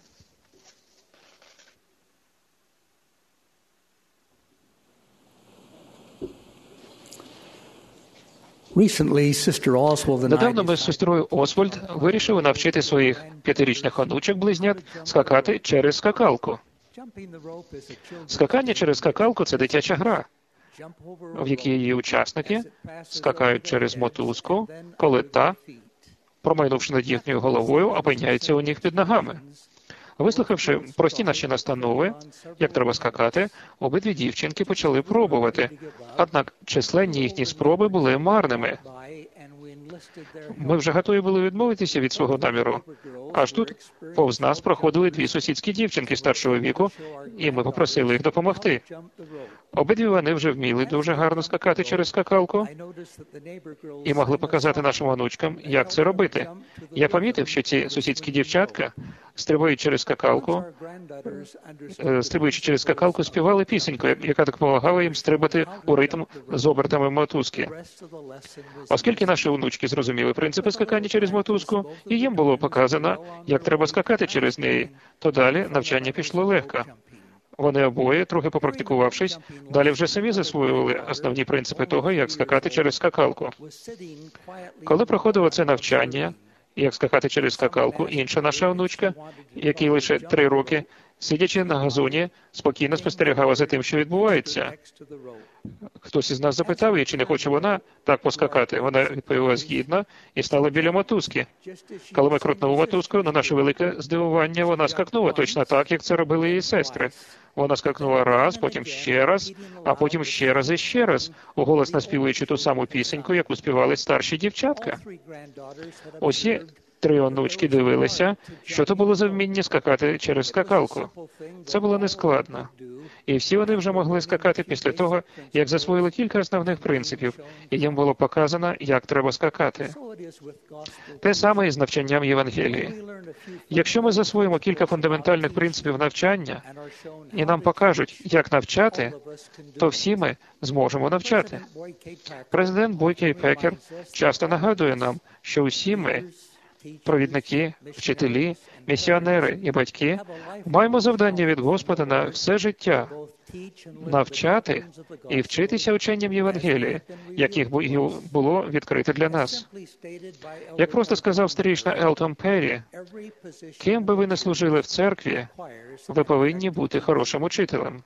Недавно ми з сестрою Освальд вирішили навчити своїх п'ятирічних онучок-близнят скакати через скакалку. Скакання через скакалку – це дитяча гра, в якій її учасники скакають через мотузку, коли та, промайнувши над їхньою головою, опиняється у них під ногами. Вислухавши прості наші настанови, як треба скакати, обидві дівчинки почали пробувати. Однак численні їхні спроби були марними. Ми вже готові були відмовитися від свого наміру. Аж тут повз нас проходили дві сусідські дівчинки старшого віку, і ми попросили їх допомогти. Обидві вони вже вміли дуже гарно скакати через скакалку і могли показати нашим онучкам, як це робити. Я помітив, що ці сусідські дівчатка, стрибаючи через скакалку, стрибаючи через скакалку, співали пісеньку, яка допомагала їм стрибати у ритм з обертами мотузки. Оскільки наші онучки зрозуміли принципи скакання через мотузку, і їм було показано, як треба скакати через неї, то далі навчання пішло легко. Вони обоє, трохи попрактикувавшись, далі вже самі засвоювали основні принципи того, як скакати через скакалку. Коли проходило це навчання, як скакати через скакалку, інша наша онучка, якій лише три роки, сидячи на газоні, спокійно спостерігала за тим, що відбувається. Хтось із нас запитав її, чи не хоче вона так поскакати. Вона відповіла згідно і стала біля мотузки. Коли ми крутнули мотузку, на наше велике здивування, вона скакнула точно так, як це робили її сестри. Вона скакнула раз, потім ще раз, а потім ще раз і ще раз, уголос наспівуючи ту саму пісеньку, яку співали старші дівчатка. Усі три онучки дивилися, що то було за вміння скакати через скакалку. Це було нескладно. І всі вони вже могли скакати після того, як засвоїли кілька основних принципів, і їм було показано, як треба скакати. Те саме і з навчанням Євангелії. Якщо ми засвоїмо кілька фундаментальних принципів навчання, і нам покажуть, як навчати, то всі ми зможемо навчати. Президент Бойкей Пекер часто нагадує нам, що усі ми, провідники, вчителі, місіонери і батьки, маємо завдання від Господа на все життя – навчати і вчитися ученням Євангелії, яких було відкрите для нас. Як просто сказав старішина Елтон Перрі, ким би ви не служили в церкві, ви повинні бути хорошим учителем.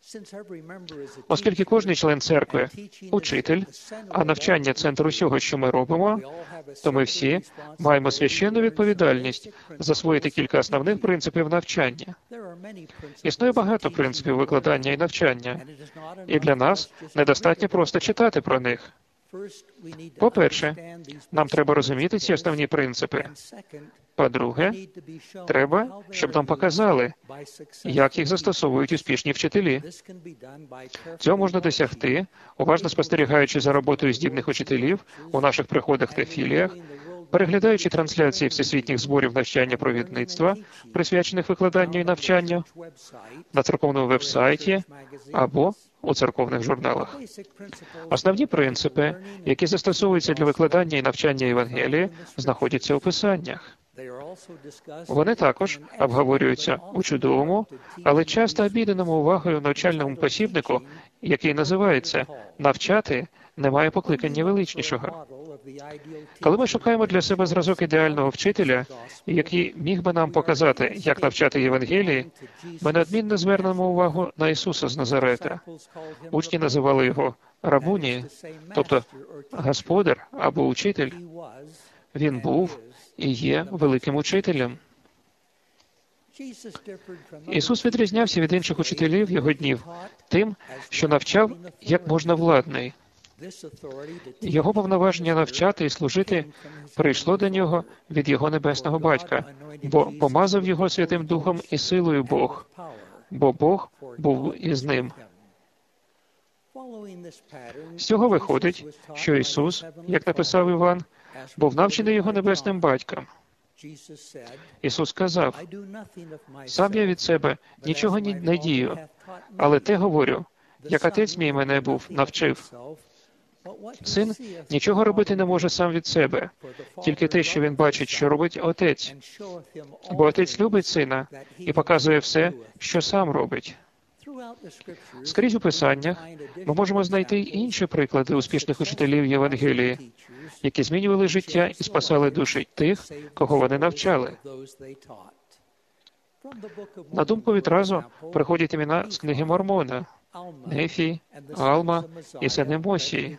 Оскільки кожний член церкви – учитель, а навчання – центр усього, що ми робимо, то ми всі маємо священну відповідальність засвоїти кілька основних принципів навчання. Існує багато принципів викладання і навчання, і для нас недостатньо просто читати про них. По-перше, нам треба розуміти ці основні принципи. По-друге, треба, щоб нам показали, як їх застосовують успішні вчителі. Цього можна досягти, уважно спостерігаючи за роботою здібних учителів у наших приходах та філіях, переглядаючи трансляції всесвітніх зборів навчання провідництва, присвячених викладанню і навчанню, на церковному веб-сайті або у церковних журналах. Основні принципи, які застосовуються для викладання і навчання Євангелії, знаходяться у Писаннях. Вони також обговорюються у чудовому, але часто обійденому увагою навчальному посібнику, який називається «Навчати немає покликання величнішого». Коли ми шукаємо для себе зразок ідеального вчителя, який міг би нам показати, як навчати Євангелії, ми неодмінно звернемо увагу на Ісуса з Назарета. Учні називали його Рабуні, тобто господар або учитель. Він був і є великим учителем. Ісус відрізнявся від інших учителів його днів тим, що навчав як можна владний. Його повноваження навчати і служити прийшло до нього від його небесного Батька, бо помазав його Святим Духом і силою Бог, бо Бог був із ним. З цього виходить, що Ісус, як написав Іван, був навчений його небесним Батьком. Ісус сказав, «Сам я від себе нічого не дію, але те говорю, як Отець мій мене був, навчив». Син нічого робити не може сам від себе, тільки те, що він бачить, що робить Отець. Бо Отець любить Сина і показує все, що сам робить. Скрізь у Писаннях ми можемо знайти й інші приклади успішних учителів Євангелії, які змінювали життя і спасали душі тих, кого вони навчали. На думку відразу приходять імена з книги Мормона – Нефі, Алма і сини Мосії.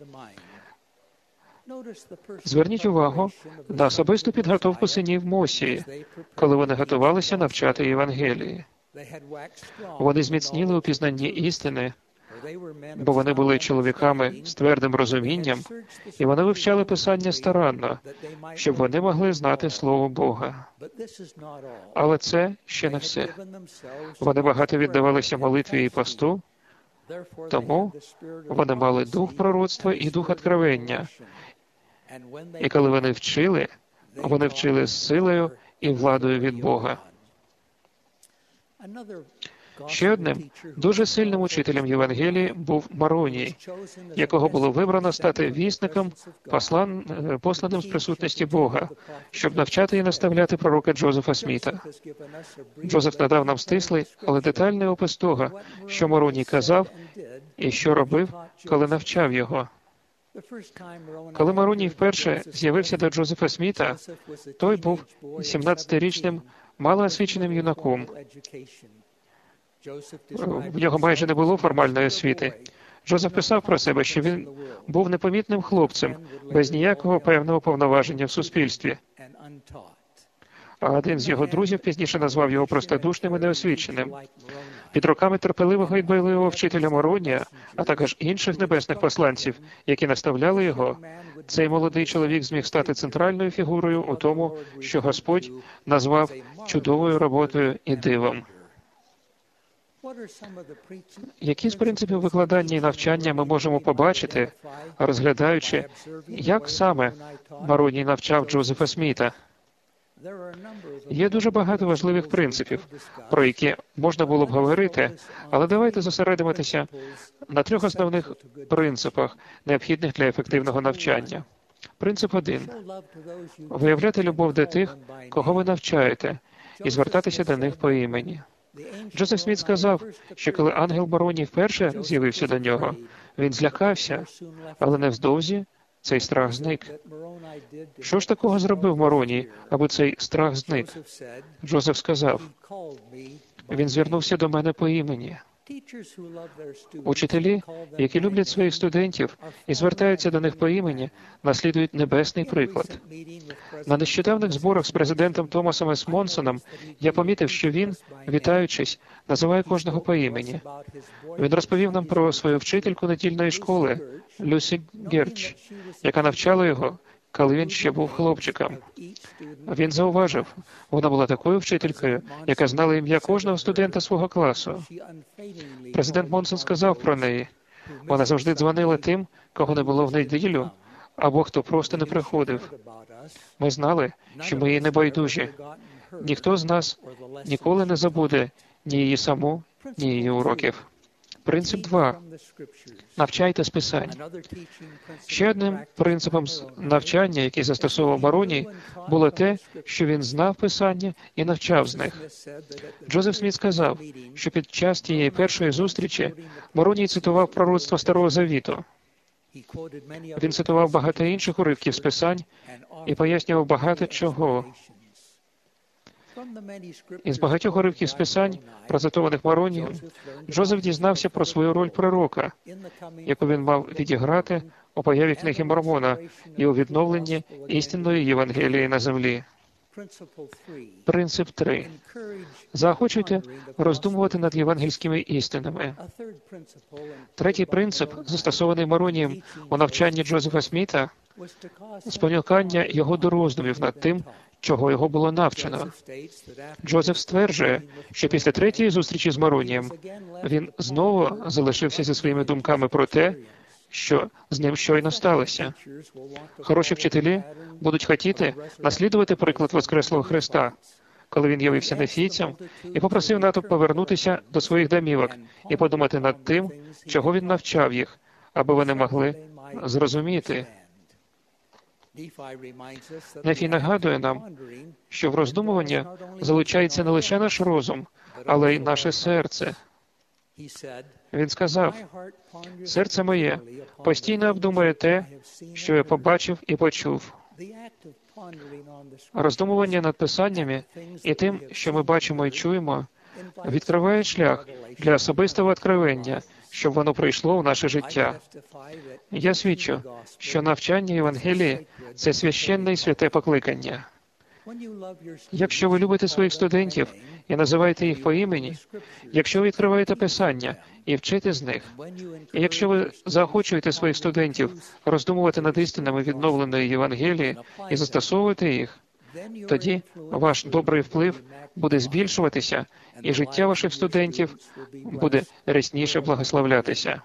Зверніть увагу на особисту підготовку синів Мосії, коли вони готувалися навчати Євангелії. Вони зміцніли у пізнанні істини, бо вони були чоловіками з твердим розумінням, і вони вивчали Писання старанно, щоб вони могли знати Слово Бога. Але це ще не все. Вони багато віддавалися молитві і посту, тому вони мали дух пророцтва і дух откровення. І коли вони вчили, вони вчили з силою і владою від Бога. Ще одним дуже сильним учителем Євангелії був Мороній, якого було вибрано стати вісником, послан, посланим з присутності Бога, щоб навчати і наставляти пророка Джозефа Сміта. Джозеф надав нам стислий, але детальний опис того, що Мороній казав і що робив, коли навчав його. Коли Мороній вперше з'явився до Джозефа Сміта, той був сімнадцятирічним малоосвіченим юнаком. В нього майже не було формальної освіти. Джозеф писав про себе, що він був непомітним хлопцем, без ніякого певного повноваження в суспільстві. А один з його друзів пізніше назвав його простодушним і неосвіченим. Під руками терпеливого і дбайливого вчителя Моронія, а також інших небесних посланців, які наставляли його, цей молодий чоловік зміг стати центральною фігурою у тому, що Господь назвав чудовою роботою і дивом. Які з принципів викладання і навчання ми можемо побачити, розглядаючи, як саме Мороній навчав Джозефа Сміта? Є дуже багато важливих принципів, про які можна було б говорити, але давайте зосередимося на трьох основних принципах, необхідних для ефективного навчання. Принцип один. Виявляти любов до тих, кого ви навчаєте, і звертатися до них по імені. Джозеф Сміт сказав, що коли ангел Мороній вперше з'явився до нього, він злякався, але невдовзі цей страх зник. Що ж такого зробив Мороній, аби цей страх зник? Джозеф сказав, він звернувся до мене по імені. Учителі, які люблять своїх студентів і звертаються до них по імені, наслідують небесний приклад. На нещодавних зборах з президентом Томасом С. Монсоном я помітив, що він, вітаючись, називає кожного по імені. Він розповів нам про свою вчительку недільної школи, Люсі Герч, яка навчала його, коли він ще був хлопчиком. Він зауважив, вона була такою вчителькою, яка знала ім'я кожного студента свого класу. Президент Монсон сказав про неї, вона завжди дзвонила тим, кого не було в неділю, або хто просто не приходив. Ми знали, що ми їй не байдужі. Ніхто з нас ніколи не забуде ні її саму, ні її уроків. Принцип два. Навчайте з Писань. Ще одним принципом навчання, який застосовував Мороній, було те, що він знав Писання і навчав з них. Джозеф Сміт сказав, що під час тієї першої зустрічі Мороній цитував пророцтво Старого Завіту. Він цитував багато інших уривків з Писань і пояснював багато чого. Із багатьох уривків з Писань, процитованих Моронієм, Джозеф дізнався про свою роль пророка, яку він мав відіграти у появі книги Мормона і у відновленні істинної Євангелії на землі. Принцип три. Заохочуйте роздумувати над євангельськими істинами. Третій принцип, застосований Моронієм у навчанні Джозефа Сміта, спонукання його до роздумів над тим, чого його було навчено. Джозеф стверджує, що після третьої зустрічі з Моронієм він знову залишився зі своїми думками про те, що з ним щойно сталося. Хороші вчителі будуть хотіти наслідувати приклад Воскреслого Христа, коли він явився нефійцям і попросив натовп повернутися до своїх домівок і подумати над тим, чого він навчав їх, аби вони могли зрозуміти. Нефій нагадує нам, що в роздумування залучається не лише наш розум, але й наше серце. Він сказав, «Серце моє постійно обдумує те, що я побачив і почув». Роздумування над Писаннями і тим, що ми бачимо і чуємо, відкриває шлях для особистого відкривання, щоб воно прийшло в наше життя. Я свідчу, що навчання Євангелії – це священне і святе покликання. Якщо ви любите своїх студентів і називаєте їх по імені, якщо ви відкриваєте Писання і вчите з них, і якщо ви заохочуєте своїх студентів роздумувати над істинами відновленої Євангелії і застосовувати їх, тоді ваш добрий вплив буде збільшуватися, і життя ваших студентів буде рясніше благословлятися.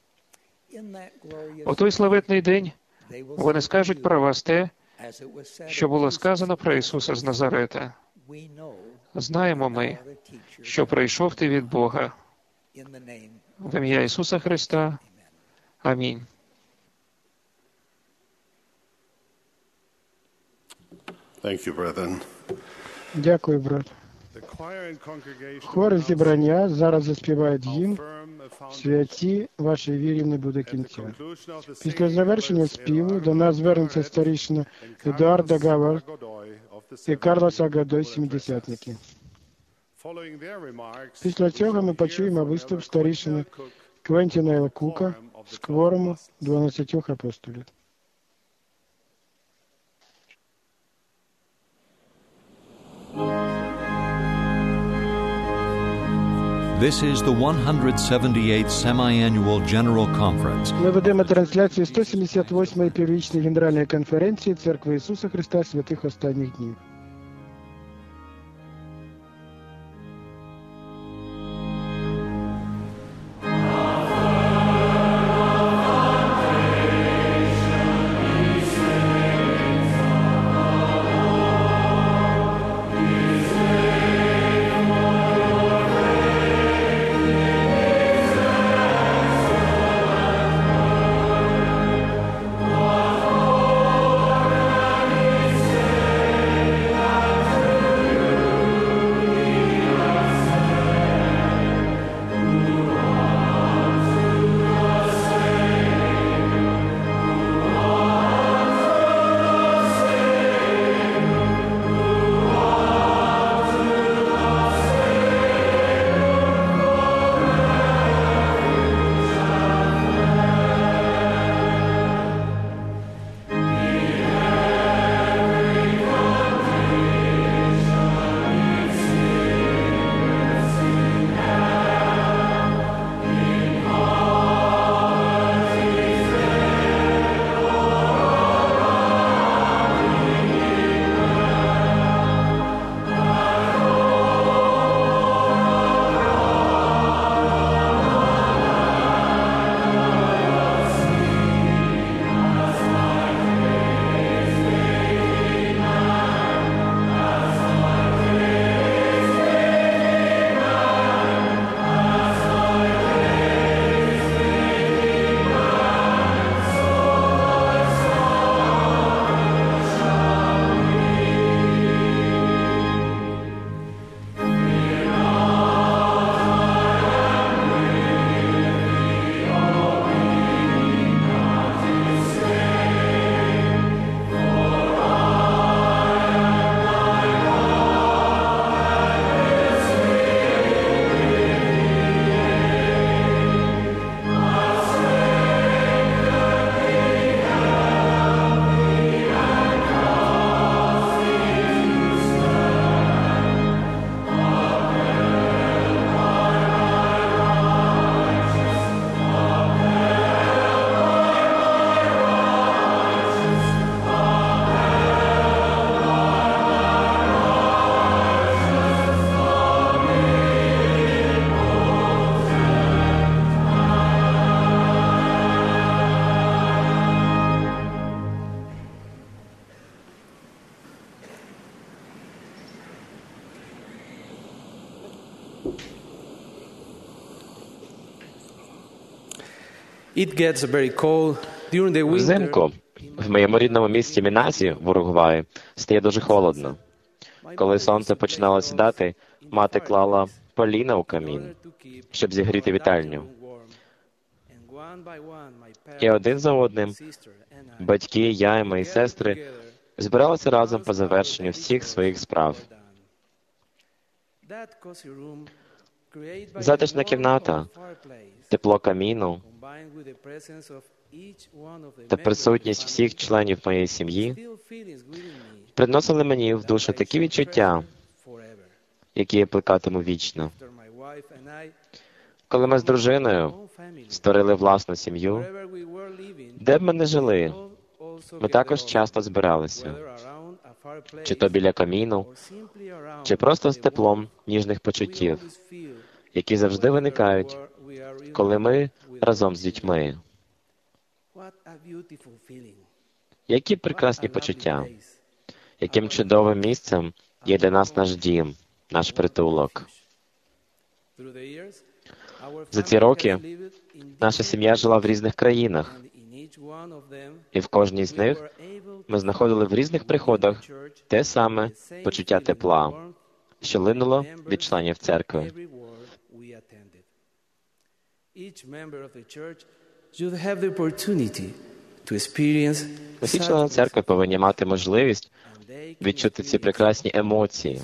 У той славетний день вони скажуть про вас те, що було сказано про Ісуса з Назарета. Знаємо ми, що прийшов ти від Бога. В ім'я Ісуса Христа. Амінь. Thank you, brethren. Дякую, брат. Хор і зібрання зараз заспівають гімн «Святі вашій вірі не буде кінця». Після завершення співу до нас звернеться старішина Едуарда Гавар і Карлоса Годой «Сімдесятники». Після цього ми почуємо виступ старішини Квентіна Л. Кука з кворуму дванадцятьох апостолів. This is the one hundred seventy-eighth Semi-Annual General Conference. Ми ведемо трансляцію сто сімдесят восьмої піврічної Генеральної конференції Церкви Ісуса Христа Святих Останніх Днів. Взимку в моєму рідному місті Мінасі в Уругваї стає дуже холодно. Коли сонце починало сідати, мати клала поліна у камін, щоб зігріти вітальню. І один за одним батьки, я і мої сестри збиралися разом по завершенню всіх своїх справ. Затишна кімната, тепло каміну та присутність всіх членів моєї сім'ї приносили мені в душу такі відчуття, які я плекатиму вічно. Коли ми з дружиною створили власну сім'ю, де б ми не жили, ми також часто збиралися, чи то біля каміну, чи просто з теплом ніжних почуттів, які завжди виникають, коли ми разом з дітьми. Які прекрасні почуття, яким чудовим місцем є для нас наш дім, наш притулок. За ці роки наша сім'я жила в різних країнах, і в кожній з них ми знаходили в різних приходах те саме почуття тепла, що линуло від членів церкви. Усі члени церкви повинні мати можливість відчути ці прекрасні емоції.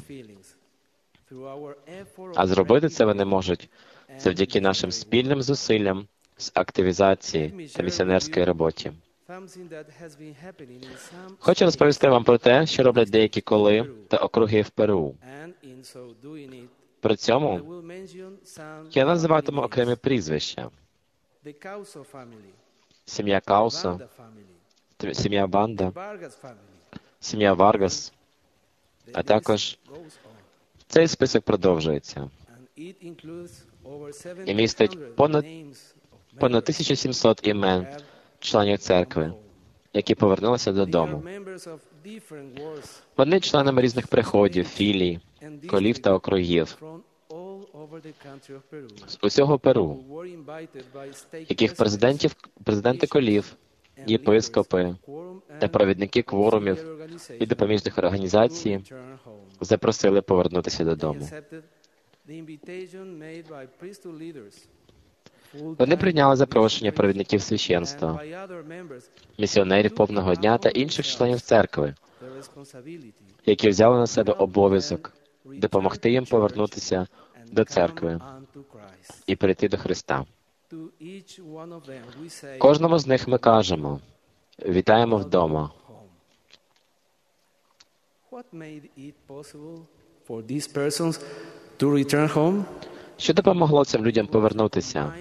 А зробити це вони можуть завдяки нашим спільним зусиллям з активізації та місіонерської роботі. Хочу розповісти вам про те, що роблять деякі коли та округи в Перу. При цьому я називатиму окремі прізвища. Сім'я Каусо, сім'я Банда, сім'я Варгас, а також цей список продовжується. І містить понад, понад тисячу сімсот імен членів церкви, які повернулися додому. Вони членами різних приходів, філій, колів та округів з усього Перу, яких президентів, президенти колів, єпископи та провідники кворумів і допоміжних організацій запросили повернутися додому. Вони прийняли запрошення провідників священства, місіонерів повного дня та інших членів церкви, які взяли на себе обов'язок допомогти їм повернутися до церкви і прийти до Христа. Кожному з них ми кажемо: «Вітаємо вдома». Що допомогло цим людям повернутися?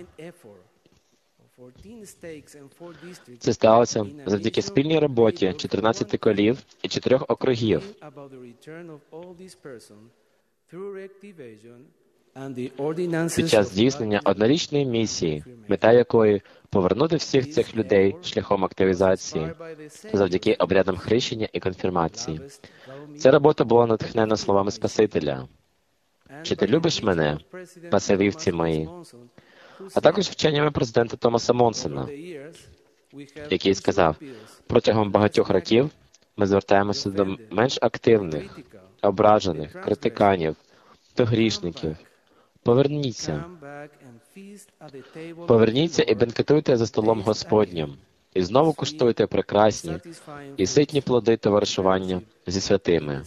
Це сталося завдяки спільній роботі чотирнадцяти колів і чотирьох округів. Під час здійснення однорічної місії, мета якої – повернути всіх цих людей шляхом активізації, завдяки обрядам хрещення і конфірмації. Ця робота була натхнена словами Спасителя: «Чи ти любиш мене, пасивівці мої?» А також вченнями президента Томаса Монсона, який сказав: «Протягом багатьох років ми звертаємося до менш активних, ображених, критиканів, до грішників. Поверніться. Поверніться і бенкетуйте за столом Господнім, і знову куштуйте прекрасні і ситні плоди товаришування зі святими».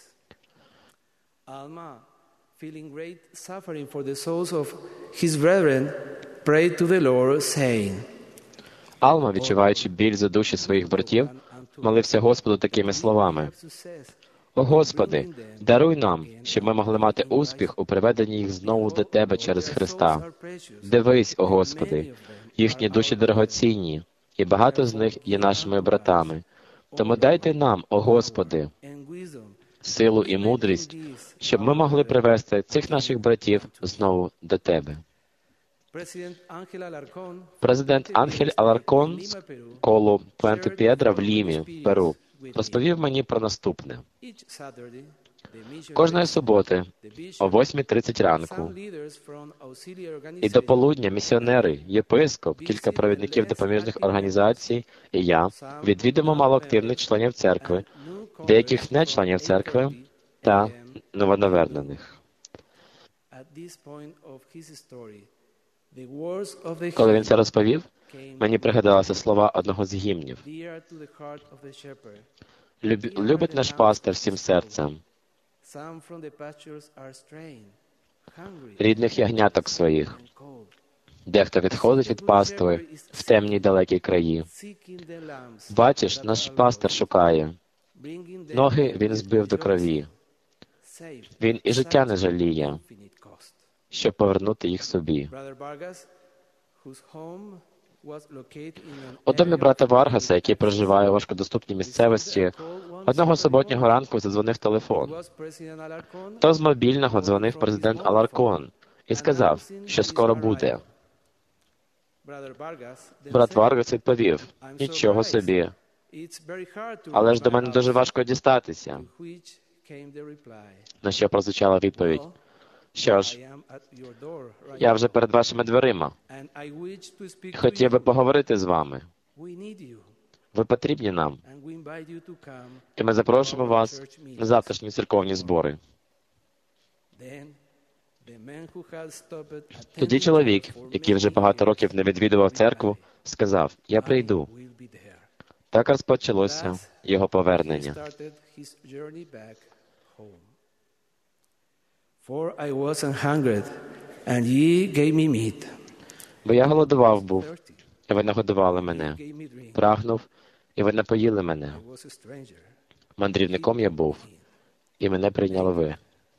Feeling great suffering for the souls of his brethren, prayed to the Lord, saying, Алма, відчуваючи біль за душі своїх братів, молився Господу такими словами: «О Господи, даруй нам, щоб ми могли мати успіх у приведенні їх знову до Тебе через Христа. Дивись, о Господи, їхні душі дорогоцінні, і багато з них є нашими братами. Тому дайте нам, о Господи, силу і мудрість, щоб ми могли привести цих наших братів знову до Тебе». Президент Анхель Аларкон з колу Пуенте П'єдра в Лімі, Перу, розповів мені про наступне. Кожної суботи о восьмій тридцять ранку і до полудня місіонери, єпископ, кілька провідників допоміжних організацій і я відвідуємо малоактивних членів церкви, деяких не членів церкви та новонавернених. Коли він це розповів, мені пригадалися слова одного з гімнів. Люб... «Любить наш пастир всім серцем, рідних ягняток своїх. Дехто відходить від пастви в темні далекі краї. Бачиш, наш пастир шукає. Ноги він збив до крові. Він і життя не жаліє, щоб повернути їх собі». У домі брата Варгаса, який проживає у важкодоступній місцевості, одного суботнього ранку задзвонив телефон. То з мобільного дзвонив президент Аларкон і сказав, що скоро буде. Брат Варгас відповів: «Нічого собі. Але ж до мене дуже важко дістатися». На що прозвучала відповідь: «Що ж, я вже перед вашими дверима. Хотів би поговорити з вами. Ви потрібні нам. І ми запрошуємо вас на завтрашні церковні збори». Тоді чоловік, який вже багато років не відвідував церкву, сказав: «Я прийду». Так розпочалося його повернення. Бо я голодував був, і ви нагодували мене. Прагнув, і ви напоїли мене. Мандрівником я був, і мене прийняли ви.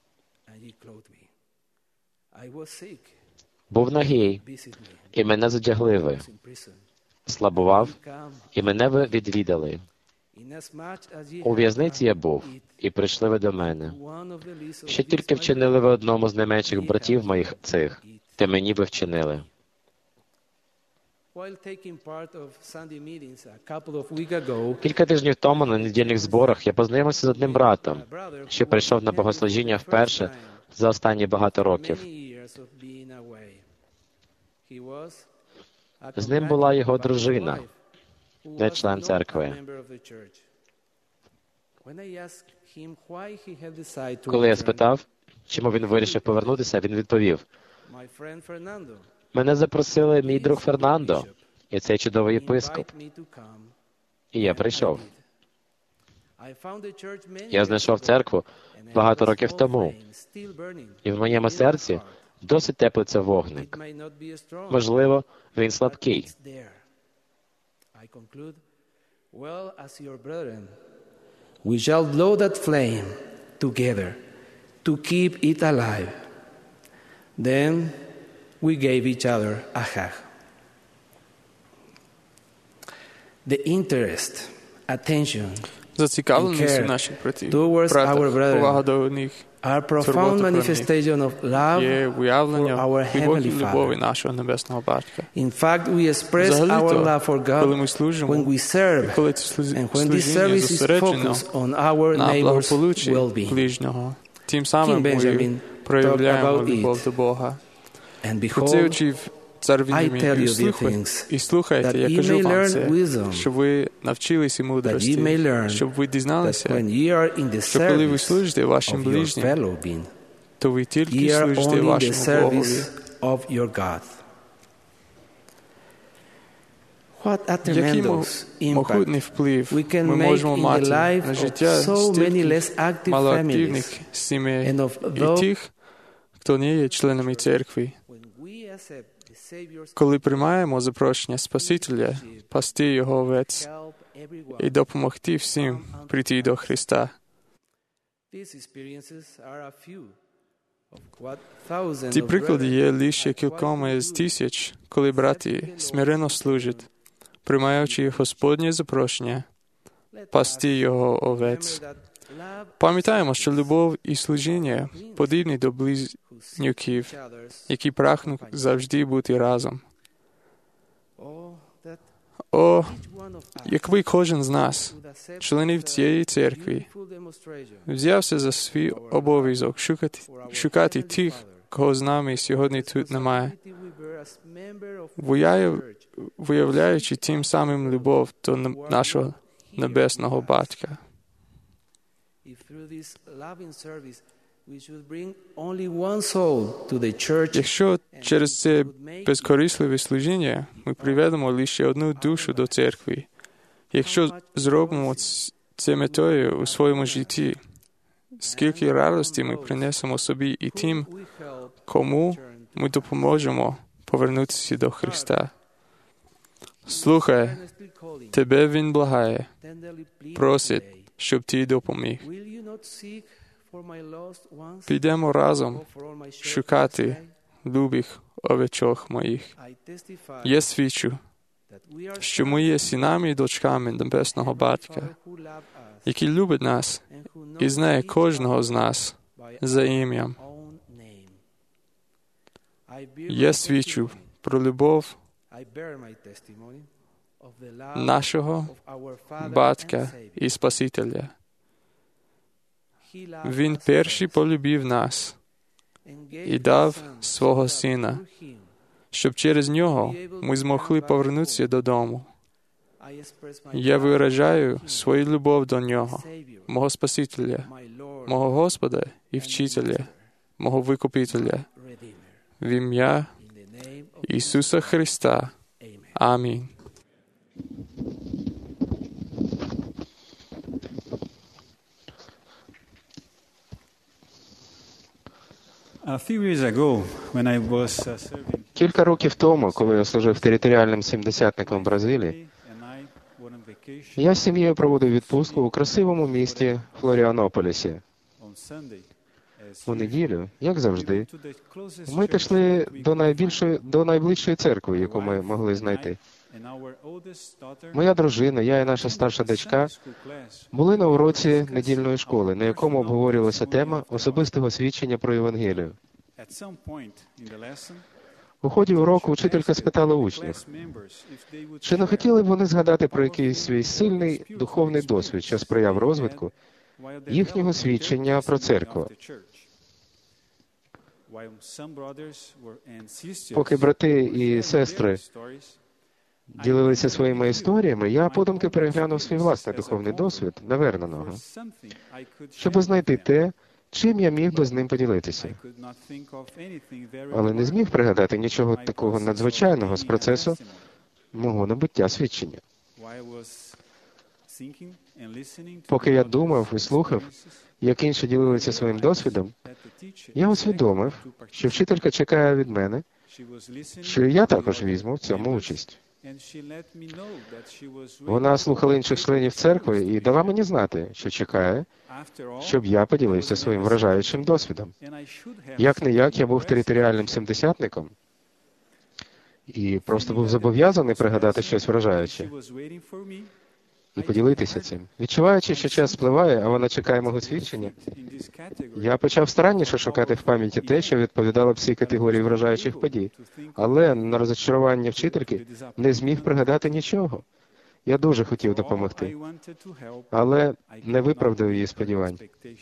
Був нагий, і мене задягли ви. Слабував, і мене ви відвідали. У в'язниці я був, і прийшли ви до мене. Що тільки вчинили ви одному з найменших братів моїх цих, те мені ви вчинили. Кілька тижнів тому на недільних зборах я познайомився з одним братом, що прийшов на богослужіння вперше за останні багато років. З ним була його дружина, не член церкви. Коли я спитав, чому він вирішив повернутися, він відповів: «Мене запросили мій друг Фернандо, і цей чудовий єпископ. І я прийшов. Я знайшов церкву багато років тому, і в моєму серці досить теплиться вогник. Можливо, він слабкий. We shall blow that flame together to keep it alive. Then we gave each other a hug. The interest, attention, зацікавленість у наших братів, братах, увага до них, are profound manifestation of love є for виявлення our глибокої Heavenly любові Father. нашого Небесного Батька. In fact, we express our Взагалі-то, love for коли ми God служимо, when we serve, коли це служ- and when this служіння service is зосереджено focused on our на neighbor's благополуччі well-being. ближнього, тим самим King ми Benjamin проявляємо talked about любов it. до Бога. And Про це behold, учив цар I Вільямін. tell І you these слухай- things, І слухайте, that я ye кажу may вам learn це, wisdom, щоб ви навчилися that ye мудрості, may learn щоб ви that дізналися, when ye are in the що коли ви service служите вашим of your ближнім, fellow being, то ви тільки ye are служите only in the вашому Богові. service of your God. What a Який мо- tremendous impact могутний вплив we can ми make можемо in the мати life на of життя so many стільки less active малоактивних families сімей and of і those тих, хто не є членами церкви. when we accept the Savior's Коли приймаємо запрошення Спасителя пасти його овець help everyone. і допомогти всім прийти до Христа. These experiences are a few of what thousands Ті of приклади brethren є лише кількома з тисяч, коли браті смиренно служать, приймаючи Господнє запрошення пасти його овець. remember that love Пам'ятаємо, що любов і служіння подібні до близнюків, each other's. які прагнуть завжди бути разом. Oh, that О, each one of us якби кожен з нас, would accept членів цієї церкви, beautiful demonstration взявся за свій обов'язок шукати, шукати тих, кого з нами сьогодні тут немає, we bear as member of вияв- church. виявляючи тим самим любов до н- нашого Небесного Батька. If through this loving service we should bring only one soul to the church, Якщо через це безкорисливе служіння ми приведемо лише одну душу до церкви, якщо зробимо ц- це метою у своєму житті, скільки радості ми принесемо собі і тим, we help кому ми допоможемо повернутися до Христа. Слухай, earnestly calling, тебе Він благає, tenderly plead просить, today. щоб ти допоміг. Will you not seek for my lost ones, Підемо разом or for all my sheep шукати outside? любих овечок моїх. I testify Я свідчу, that we are що ми є синами і дочками Небесного Батька, Father who loved us який любить нас and who і knows знає each кожного one з нас by за our ім'ям. own name. I bear Я my свідчу testimony. про любов I bear my testimony of the love нашого of our Father Батька and Savior. і Спасителя. He loved Він us перший first полюбив нас and gave і his дав Son, свого so that Сина, through him щоб через нього ми змогли повернутися додому. I express my Я love виражаю to him, свою любов до нього, Savior, мого Спасителя, my Lord, мого Господа і Вчителя, мого Викупителя, Redeemer. в ім'я In the name of Ісуса Христа. Amen. Амінь. Кілька років тому, коли я служив територіальним сімдесятником в Бразилії, я з сім'єю проводив відпустку у красивому місті Флоріанополісі. У неділю, як завжди, ми пішли до найбільшої, до найближчої церкви, яку ми могли знайти. Моя дружина, я і наша старша дочка були на уроці недільної школи, на якому обговорювалася тема особистого свідчення про Євангелію. У ході уроку вчителька спитала учнів, чи не хотіли б вони згадати про якийсь свій сильний духовний досвід, що сприяв розвитку їхнього свідчення про церкву. Поки брати і сестри ділилися своїми історіями, я подумки переглянув свій власний духовний досвід, наверненого, щоб знайти те, чим я міг би з ним поділитися. Але не зміг пригадати нічого такого надзвичайного з процесу мого набуття свідчення. Поки я думав і слухав, як інші ділилися своїм досвідом, я усвідомив, що вчителька чекає від мене, що і я також візьму в цьому участь. Вона слухала інших членів церкви і дала мені знати, що чекає, щоб я поділився своїм вражаючим досвідом. Як-не-як, я був територіальним сімдесятником і просто був зобов'язаний пригадати щось вражаюче і поділитися цим. Відчуваючи, що час спливає, а вона чекає мого свідчення, я почав старанніше шукати в пам'яті те, що відповідало всій категорії вражаючих подій. Але на розчарування вчительки не зміг пригадати нічого. Я дуже хотів допомогти, але не виправдав її сподівань.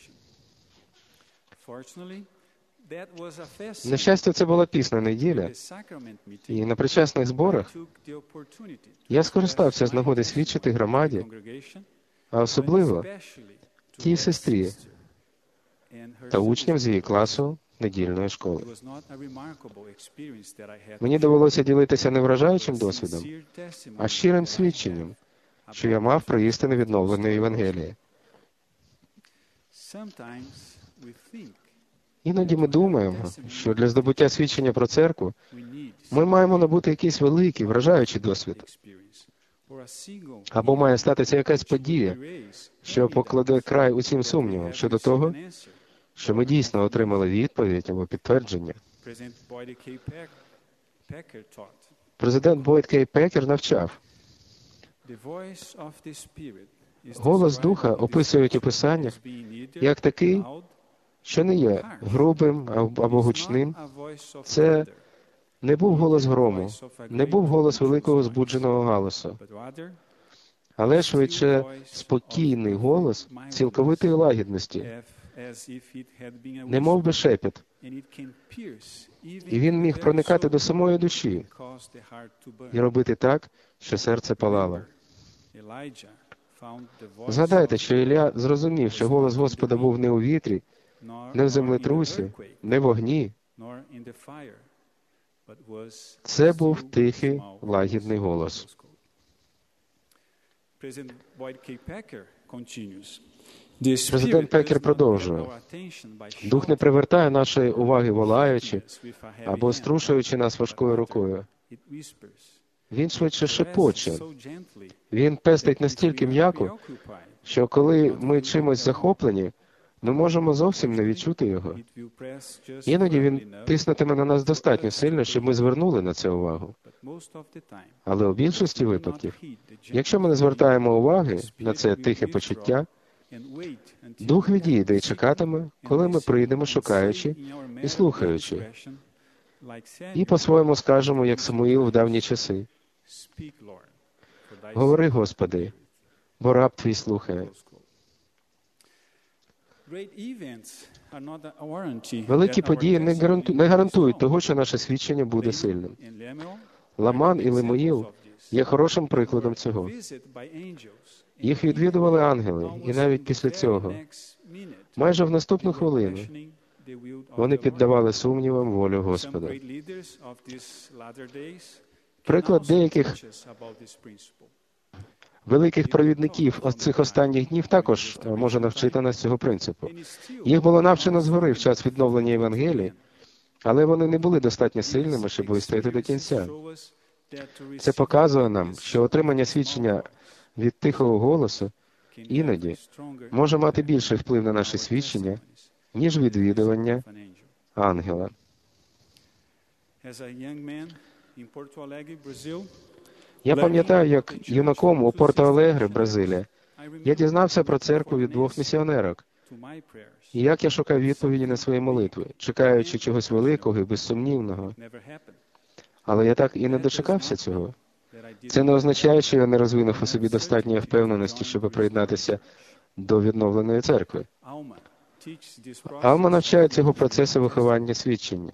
На щастя, це була пісна неділя, і на причасних зборах я скористався з нагоди свідчити громаді, а особливо тій сестрі та учням з її класу недільної школи. Мені довелося ділитися не вражаючим досвідом, а щирим свідченням, що я мав про істину відновленої Євангелії. Іноді ми думаємо, що для здобуття свідчення про церкву ми маємо набути якийсь великий, вражаючий досвід. Або має статися якась подія, що покладе край усім сумнівам щодо того, що ми дійсно отримали відповідь або підтвердження. Президент Бойд Кей Пекер навчав, голос Духа описують у Писаннях як такий, що не є грубим або гучним. Це не був голос грому, не був голос великого збудженого галасу, але швидше спокійний голос цілковитої лагідності, не мов би шепіт. І він міг проникати до самої душі і робити так, що серце палало. Згадайте, що Ілля зрозумів, що голос Господа був не у вітрі, не в землетрусі, не в вогні. Це був тихий, лагідний голос. Президент Пекер продовжує. Дух не привертає нашої уваги волаючи або струшуючи нас важкою рукою. Він швидше шепоче. Він пестить настільки м'яко, що коли ми чимось захоплені, ми можемо зовсім не відчути його. Іноді він тиснутиме на нас достатньо сильно, щоб ми звернули на це увагу. Але у більшості випадків, якщо ми не звертаємо уваги на це тихе почуття, Дух відійде і чекатиме, коли ми прийдемо шукаючи і слухаючи. І по-своєму скажемо, як Самуїл в давні часи. Говори, Господи, бо раб Твій слухає. Великі події не гарантують, не гарантують того, що наше свідчення буде сильним. Ламан і Лемуїл є хорошим прикладом цього. Їх відвідували ангели, і навіть після цього, майже в наступну хвилину, вони піддавали сумнівам волю Господа. Приклад деяких великих провідників цих останніх днів також може навчити нас цього принципу. Їх було навчено згори в час відновлення Євангелії, Але вони не були достатньо сильними, щоб вистояти до кінця. Це показує нам, що отримання свідчення від тихого голосу іноді може мати більший вплив на наше свідчення, ніж відвідування ангела. Я пам'ятаю, як юнаком у Порто-Алегре, Бразилія, я дізнався про церкву від двох місіонерок, і як я шукав відповіді на свої молитви, чекаючи чогось великого і безсумнівного. Але я так і не дочекався цього. Це не означає, що я не розвинув у собі достатньої впевненості, щоб приєднатися до відновленої церкви. Алма навчає цього процесу виховання свідчення.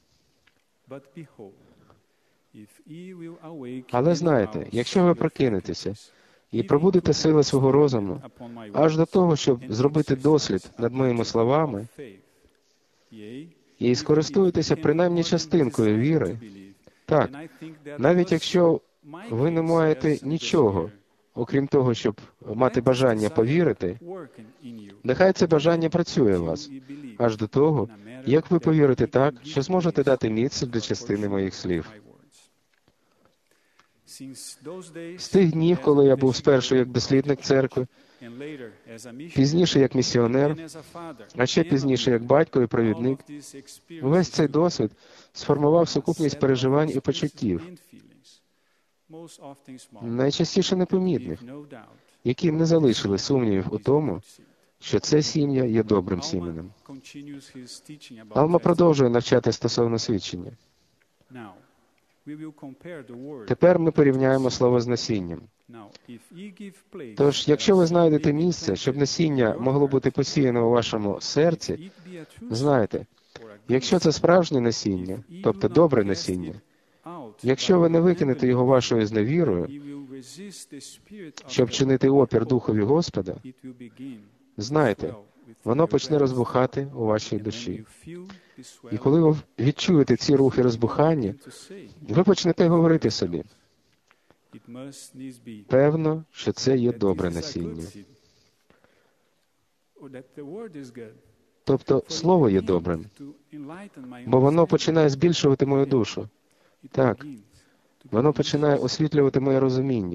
Але знаєте, якщо ви прокинетеся і пробудете сили свого розуму аж до того, щоб зробити дослід над моїми словами, і скористуєтеся принаймні частинкою віри, так, навіть якщо ви не маєте нічого, окрім того, щоб мати бажання повірити, нехай це бажання працює у вас, аж до того, як ви повірите так, що зможете дати місце для частини моїх слів. З тих днів, коли я був спершу як дослідник церкви, пізніше як місіонер, а ще пізніше як батько і провідник, весь цей досвід сформував сукупність переживань і почуттів, найчастіше непомітних, які не залишили сумнівів у тому, що це сім'я є добрим сіменем. Алма продовжує навчати стосовно свідчення. Тепер ми порівняємо слово з насінням. Тож, якщо ви знайдете місце, щоб насіння могло бути посіяно у вашому серці, знайте, якщо це справжнє насіння, тобто добре насіння, якщо ви не викинете його вашою зневірою, щоб чинити опір Духові Господа, знайте, воно почне розбухати у вашій душі. І коли ви відчуєте ці рухи розбухання, ви почнете говорити собі, певно, що це є добре насіння. Тобто, слово є добрим, бо воно починає збільшувати мою душу. Так, воно починає освітлювати моє розуміння.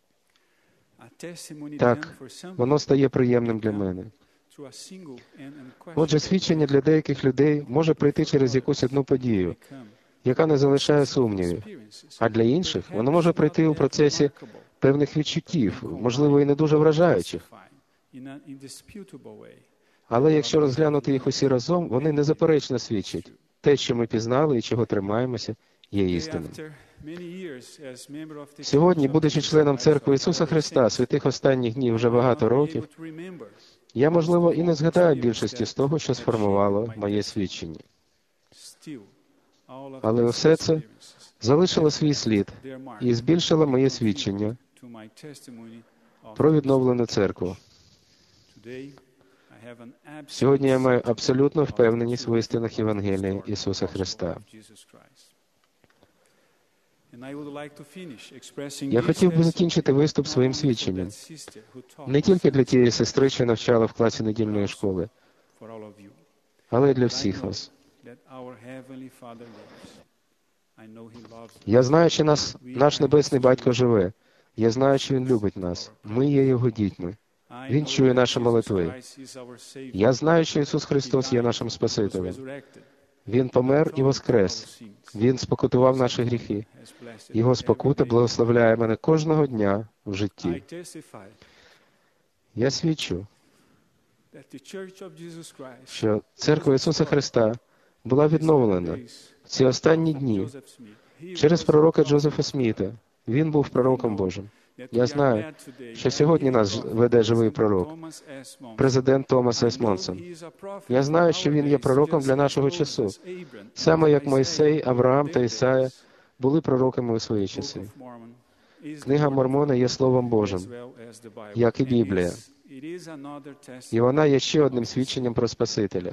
Так, воно стає приємним для мене. Отже, свідчення для деяких людей може прийти через якусь одну подію, яка не залишає сумнівів, а для інших воно може прийти у процесі певних відчуттів, можливо, і не дуже вражаючих. Але якщо розглянути їх усі разом, вони незаперечно свідчать. Те, що ми пізнали і чого тримаємося, є істинним. Сьогодні, будучи членом Церкви Ісуса Христа, святих останніх днів вже багато років, я, можливо, і не згадаю більшості з того, що сформувало моє свідчення. Але усе це залишило свій слід і збільшило моє свідчення про відновлену церкву. Сьогодні я маю абсолютну впевненість в істинах Євангелія Ісуса Христа. Я хотів би закінчити виступ своїм свідченням, не тільки для тієї сестри, що навчала в класі недільної школи, але й для всіх вас. Я знаю, що нас, наш Небесний Батько живе. Я знаю, що Він любить нас. Ми є Його дітьми. Він чує наші молитви. Я знаю, що Ісус Христос є нашим Спасителем. Він помер і воскрес. Він спокутував наші гріхи. Його спокута благословляє мене кожного дня в житті. Я свідчу, що Церква Ісуса Христа була відновлена в ці останні дні через пророка Джозефа Сміта. Він був пророком Божим. Я знаю, що сьогодні нас веде живий пророк, президент Томас С. Монсон. Я знаю, що він є пророком для нашого часу, саме як Мойсей, Авраам та Ісая були пророками у свої часи. Книга Мормона є Словом Божим, як і Біблія. І вона є ще одним свідченням про Спасителя.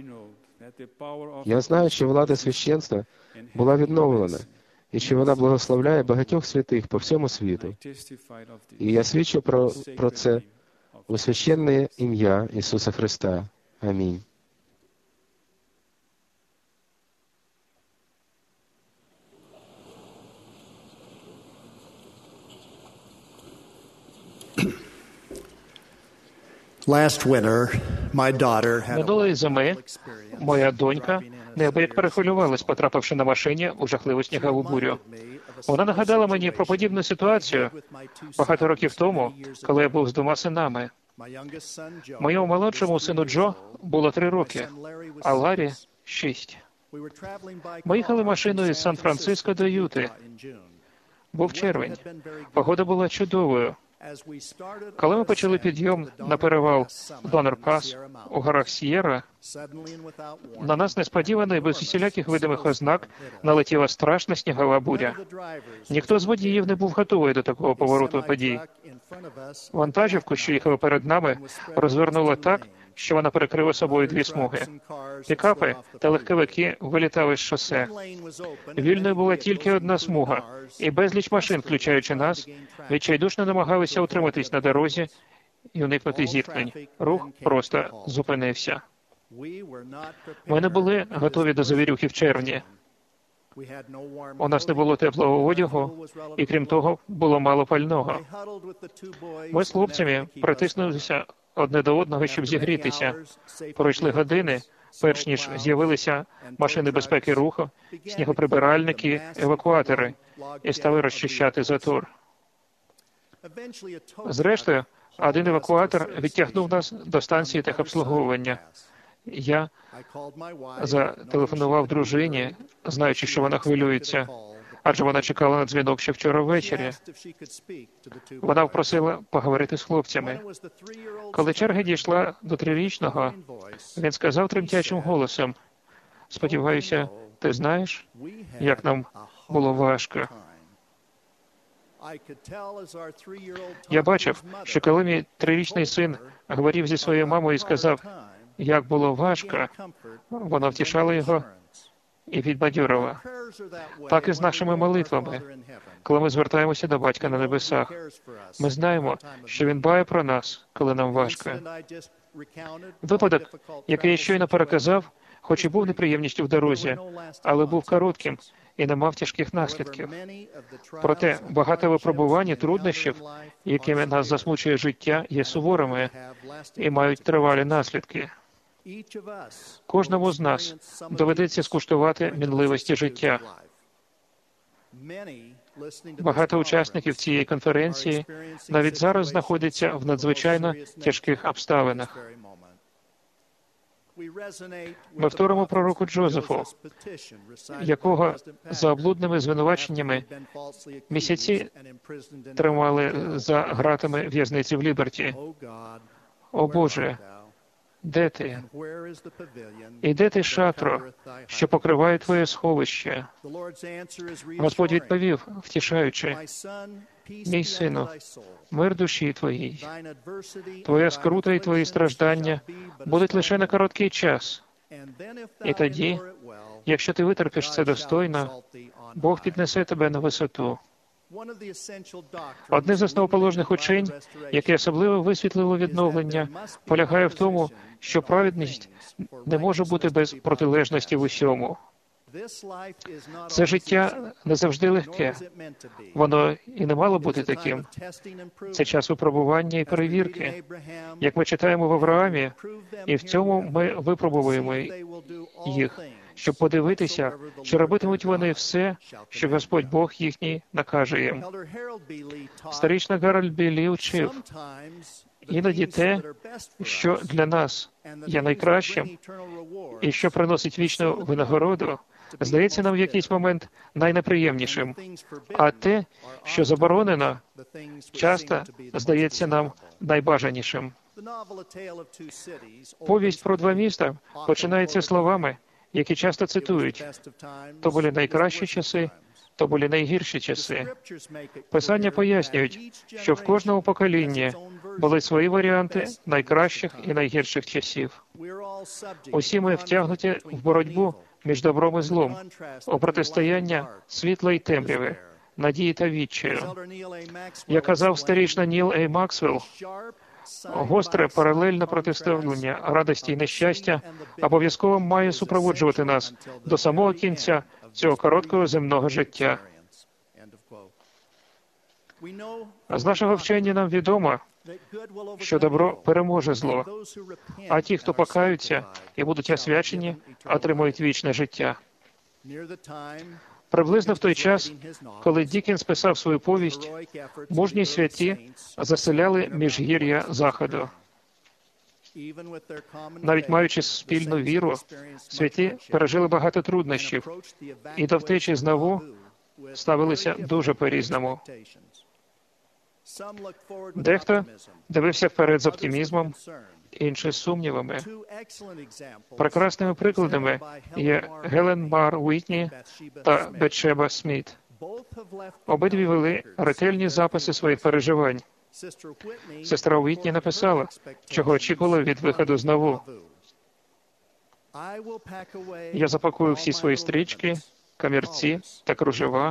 Я знаю, що влада священства була відновлена, і що вона благословляє багатьох святих по всьому світу. І я свідчу про, про це у священне ім'я Ісуса Христа. Амінь. Минулої зими моя донька неабияк перехвилювалась, потрапивши на машині у жахливу снігову бурю. Вона нагадала мені про подібну ситуацію багато років тому, коли я був з двома синами. Моєму молодшому сину Джо було три роки, а Ларі – шість. Ми їхали машиною з Сан-Франциско до Юти. Був червень. Погода була чудовою. Коли ми почали підйом на перевал Донер Пас у горах Сієра, на нас несподівано і без усіляких видимих ознак налетіла страшна снігова буря. Ніхто з водіїв не був готовий до такого повороту подій. Вантажівку, що їхала перед нами, розвернуло так, що вона перекрила собою дві смуги. Пікапи та легковики вилітали з шосе. Вільною була тільки одна смуга, і безліч машин, включаючи нас, відчайдушно намагалися утриматись на дорозі і уникнути зіткнень. Рух просто зупинився. Ми не були готові до завірюхи в червні. У нас не було теплого одягу, і крім того, було мало пального. Ми з хлопцями притиснулися одне до одного, щоб зігрітися. Пройшли години, перш ніж з'явилися машини безпеки руху, снігоприбиральники, евакуатори, і стали розчищати затор. Зрештою, один евакуатор відтягнув нас до станції техобслуговування. Я зателефонував дружині, знаючи, що вона хвилюється, адже вона чекала на дзвінок ще вчора ввечері. Вона просила поговорити з хлопцями. Коли черга дійшла до трирічного, він сказав тремтячим голосом: «Сподіваюся, ти знаєш, як нам було важко». Я бачив, що коли мій трирічний син говорив зі своєю мамою і сказав, як було важко, вона втішала його і підбадьорила. Так і з нашими молитвами. Коли ми звертаємося до Батька на небесах, ми знаємо, що Він дбає про нас, коли нам важко. Випадок, який я щойно переказав, хоч і був неприємністю в дорозі, але був коротким і не мав тяжких наслідків. Проте багато випробувань і труднощів, якими нас засмучує життя, є суворими і мають тривалі наслідки. Кожному з нас доведеться скуштувати мінливості життя. Багато учасників цієї конференції навіть зараз знаходяться в надзвичайно тяжких обставинах. Ми вторимо пророку Джозефу, якого за облудними звинуваченнями місяці тримали за ґратами в'язниці в Ліберті. О Боже, де ти? І де ти, шатро, що покриває твоє сховище? Господь відповів, втішаючи: «Мій сину, мир душі твоїй. Твоя скрута і твої страждання будуть лише на короткий час. І тоді, якщо ти витерпиш це достойно, Бог піднесе тебе на висоту». Одне з основоположних учень, яке особливо висвітлило відновлення, полягає в тому, що праведність не може бути без протилежності в усьому. Це життя не завжди легке. Воно і не мало бути таким. Це час випробування і перевірки. Як ми читаємо в Авраамі, і в цьому ми випробуємо їх, щоб подивитися, чи робитимуть вони все, що Господь Бог їхній накаже їм. Старічна Гарольд Біллі учив: іноді те, що для нас є найкращим і що приносить вічну винагороду, здається нам в якийсь момент найнеприємнішим, а те, що заборонено, часто здається нам найбажанішим. Повість про два міста починається словами, які часто цитують: «То були найкращі часи, то були найгірші часи». Писання пояснюють, що в кожному поколінні були свої варіанти найкращих і найгірших часів. Усі ми втягнуті в боротьбу між добром і злом, у протистояння світла й темряви, надії та відчаю. Як казав старішина Ніл Ей Максвелл, гостре паралельне протиставлення радості і нещастя обов'язково має супроводжувати нас до самого кінця цього короткого земного життя. З нашого вчення нам відомо, що добро переможе зло, а ті, хто покаються і будуть освячені, отримують вічне життя. Приблизно в той час, коли Діккенс писав свою повість, мужні святі заселяли міжгір'я Заходу. Навіть маючи спільну віру, святі пережили багато труднощів і до втечі з Наву ставилися дуже по-різному. Дехто дивився вперед з оптимізмом, інші з сумнівами. Прекрасними прикладами є Гелен Мар Уітні та Бетшеба Сміт. Обидві вели ретельні записи своїх переживань. Сестра Уітні написала, чого очікувала від виходу з Наву. «Я запакую всі свої стрічки, камірці та кружева,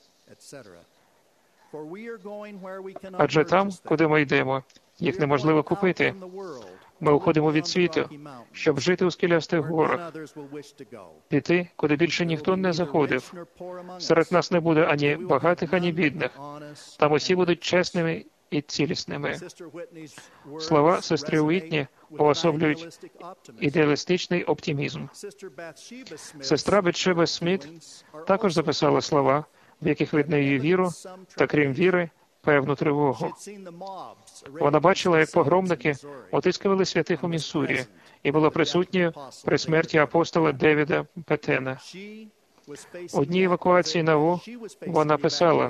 адже там, куди ми йдемо, їх неможливо купити. Ми уходимо від світу, щоб жити у скелястих горах, піти, куди більше ніхто не заходив. Серед нас не буде ані багатих, ані бідних. Там усі будуть чесними і цілісними». Слова сестри Уітні уособлюють ідеалістичний оптимізм. Сестра Бетшеба Сміт також записала слова, в яких видно її віру, та крім віри, певну тривогу. Вона бачила, як погромники отискували святих у Міссурі і була присутньою при смерті апостола Девіда Петена. У дні евакуації Наву вона писала: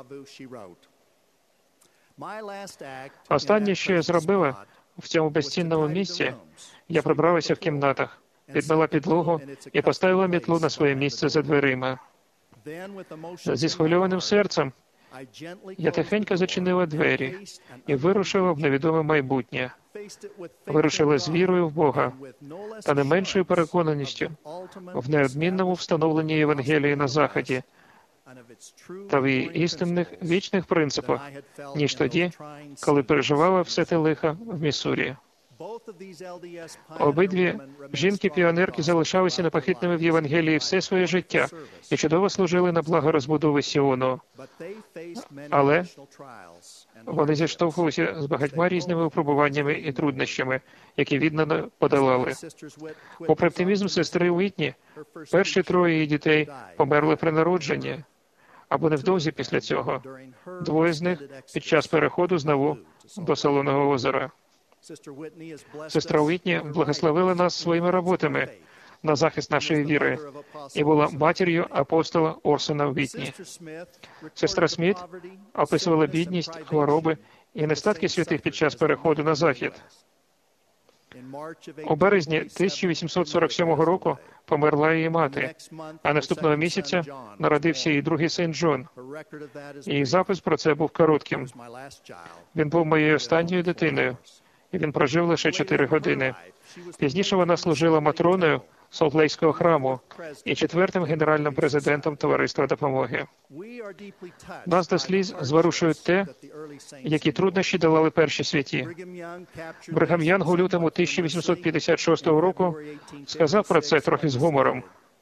«Останнє, що я зробила в цьому безцінному місці, я прибралася в кімнатах, підмила підлогу і поставила мітлу на своє місце за дверима. Зі схвильованим серцем я тихенько зачинила двері і вирушила в невідоме майбутнє. Вирушила з вірою в Бога та не меншою переконаністю в неодмінному встановленні Євангелії на Заході та в її істинних вічних принципах, ніж тоді, коли переживала все те лихо в Міссурі». Обидві жінки-піонерки залишалися непохитними в Євангелії все своє життя і чудово служили на благо розбудови Сіону. Але вони зіштовхувалися з багатьма різними випробуваннями і труднощами, які віддано подолали. Попри оптимізм сестри Уітні, перші троє її дітей померли при народженні, або невдовзі після цього. Двоє з них під час переходу з Наву до Солоного озера. Сестра Уітні благословила нас своїми роботами на захист нашої віри і була матір'ю апостола Орсона Уітні. Сестра Сміт описувала бідність, хвороби і нестатки святих під час переходу на Захід. У березні тисяча вісімсот сорок сьомого року померла її мати, а наступного місяця народився її другий син Джон. Її запис про це був коротким. «Він був моєю останньою дитиною, і він прожив лише чотири години. Пізніше вона служила матроною Солтлейського храму і четвертим генеральним президентом Товариства допомоги». Нас до сліз зворушує те, які труднощі долали перші святі. Бригам Янг у лютому тисяча вісімсот п'ятдесят шостого року сказав про це трохи з гумором.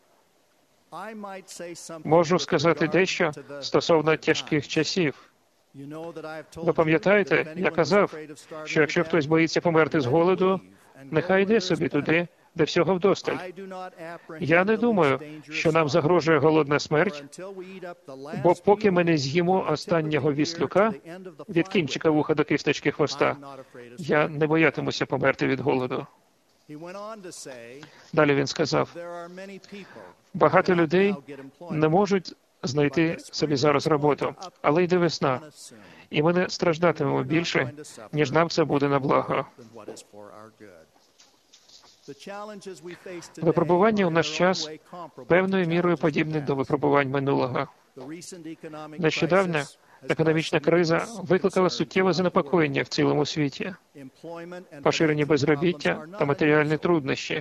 «Можу сказати дещо стосовно тяжких часів. Ви пам'ятаєте, я казав, що якщо хтось боїться померти з голоду, нехай йде собі туди, де всього вдосталь. Я не думаю, що нам загрожує голодна смерть, бо поки ми не з'їмо останнього віслюка від кінчика вуха до кисточки хвоста, я не боятимуся померти від голоду». Далі він сказав: «Багато людей не можуть знайти собі зараз роботу, але йде весна, і ми не страждатимемо більше, ніж нам це буде на благо». Випробування у наш час певною мірою подібне до випробувань минулого. Нещодавня економічна криза викликала суттєве занепокоєння в цілому світі, поширені безробіття та матеріальні труднощі.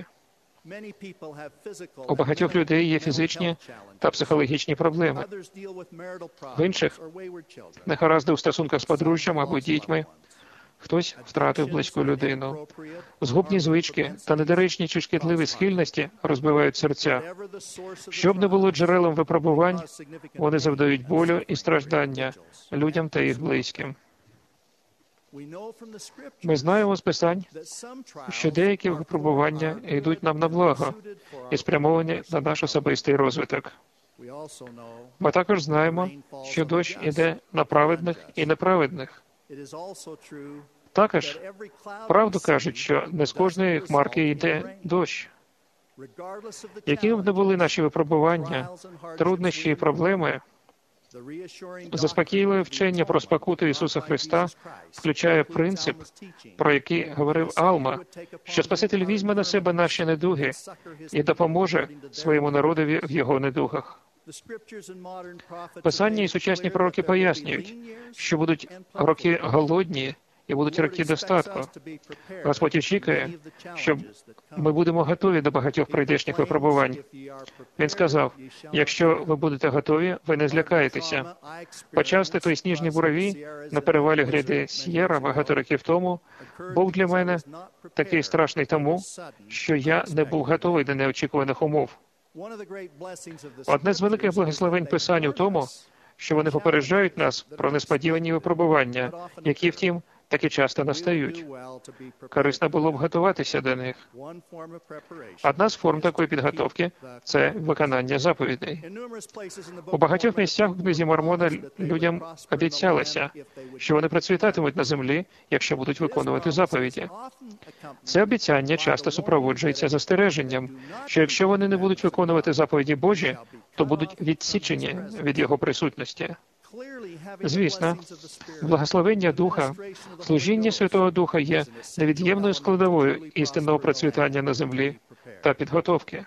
У багатьох людей є фізичні та психологічні проблеми. В інших – негаразди у стосунках з подружжям або дітьми. Хтось втратив близьку людину. Згубні звички та недоречні чи шкідливі схильності розбивають серця. Щоб не було джерелом випробувань, вони завдають болю і страждання людям та їх близьким. Ми знаємо з Писань, що деякі випробування йдуть нам на благо і спрямовані на наш особистий розвиток. Ми також знаємо, що дощ іде на праведних і неправедних. Також правду кажуть, що не з кожної хмарки йде дощ. Якими б не були наші випробування, труднощі і проблеми, заспокійливе вчення про спокуту Ісуса Христа включає принцип, про який говорив Алма, що Спаситель візьме на себе наші недуги і допоможе своєму народові в його недугах. Писання і сучасні пророки пояснюють, що будуть роки голодні і будуть роки достатку. Господь очікує, що ми будемо готові до багатьох прийдешніх випробувань. Він сказав, якщо ви будете готові, ви не злякаєтеся. Почався той сніжний буравій на перевалі гряди С'єра багато років тому, був для мене такий страшний тому, що я не був готовий до неочікуваних умов. Одне з великих благословень Писань у тому, що вони попереджають нас про несподівані випробування, які, втім, таки часто настають. Корисно було б готуватися до них. Одна з форм такої підготовки – це виконання заповідей. У багатьох місцях в книзі Мормона людям обіцялося, що вони процвітатимуть на землі, якщо будуть виконувати заповіді. Це обіцяння часто супроводжується застереженням, що якщо вони не будуть виконувати заповіді Божі, то будуть відсічені від його присутності. Звісно, благословення Духа, служіння Святого Духа є невід'ємною складовою істинного процвітання на землі та підготовки.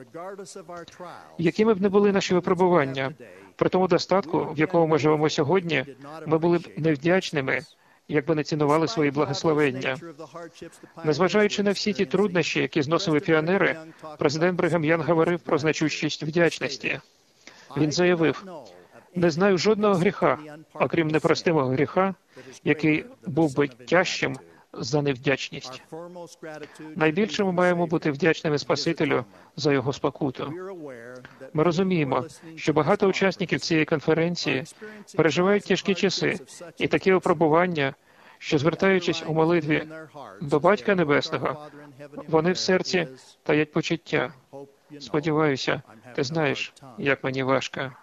Якими б не були наші випробування, при тому достатку, в якому ми живемо сьогодні, ми були б невдячними, якби не цінували свої благословення. Незважаючи на всі ті труднощі, які зносили піонери, президент Бригам Янг говорив про значущість вдячності. Він заявив, «Не знаю жодного гріха, окрім непростимого гріха, який був би тяжчим за невдячність. Найбільше ми маємо бути вдячними Спасителю за його спокуту. Ми розуміємо, що багато учасників цієї конференції переживають тяжкі часи і такі випробування, що, звертаючись у молитві до Батька Небесного, вони в серці таять почуття. Сподіваюся, ти знаєш, як мені важко».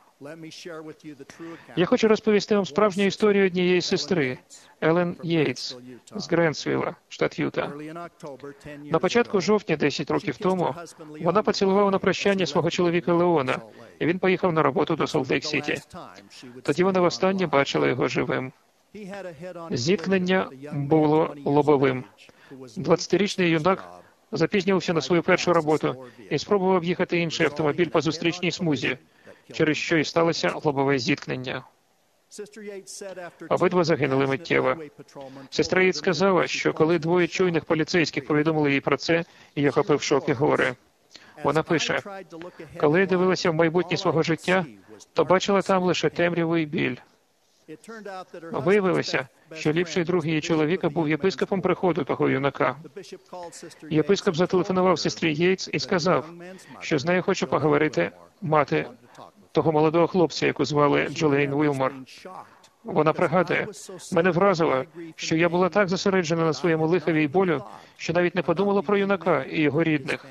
Я хочу розповісти вам справжню історію однієї сестри, Елен Єйтс, з Гренсвілла, штат Юта. На початку жовтня, десять років тому, вона поцілувала на прощання свого чоловіка Леона, і він поїхав на роботу до Солт-Лейк-Сіті. Тоді вона востаннє бачила його живим. Зіткнення було лобовим. двадцятирічний юнак запізнювався на свою першу роботу і спробував об'їхати інший автомобіль по зустрічній смузі, через що і сталося лобове зіткнення. Обидва загинули миттєво. Сестра Єйтс сказала, що коли двоє чуйних поліцейських повідомили їй про це, її охопив шок і горе. Вона пише, «Коли я дивилася в майбутнє свого життя, то бачила там лише темряву і біль. Виявилося, що ліпший друг її чоловіка був єпископом приходу того юнака. Єпископ зателефонував сестрі Єйтс і сказав, що з нею хоче поговорити мати того молодого хлопця, яку звали Джолейн Уілмор. Вона пригадує, мене вразило, що я була так зосереджена на своєму лихові й болю, що навіть не подумала про юнака і його рідних.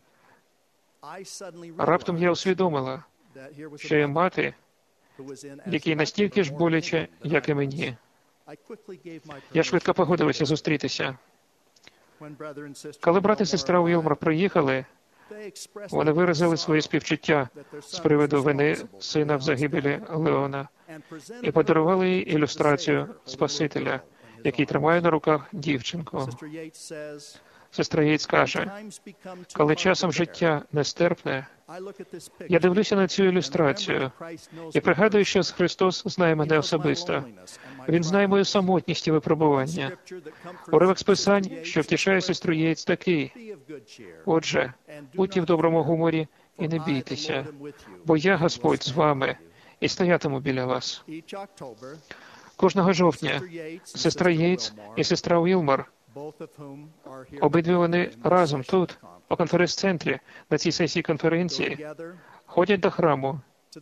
Раптом я усвідомила, що є мати, якій настільки ж боляче, як і мені. Я швидко погодилася зустрітися. Коли брат і сестра Уілмор приїхали, вони виразили свої співчуття з приводу вини сина в загибелі Леона і подарували їй ілюстрацію Спасителя, який тримає на руках дівчинку. Сестра Єйтс каже, коли часом життя нестерпне, я дивлюся на цю ілюстрацію і пригадую, що Христос знає мене особисто. Він знає мою самотність і випробування. Уривок з Писань, що втішає сестру Єйтс, такий. Отже, будьте в доброму гуморі і не бійтеся, бо я, Господь, з вами і стоятиму біля вас. кожного жовтня. Сестра Єйтс і сестра Уілмор, обидві вони разом тут, у конференц-центрі, на цій сесії конференції, ходять до храму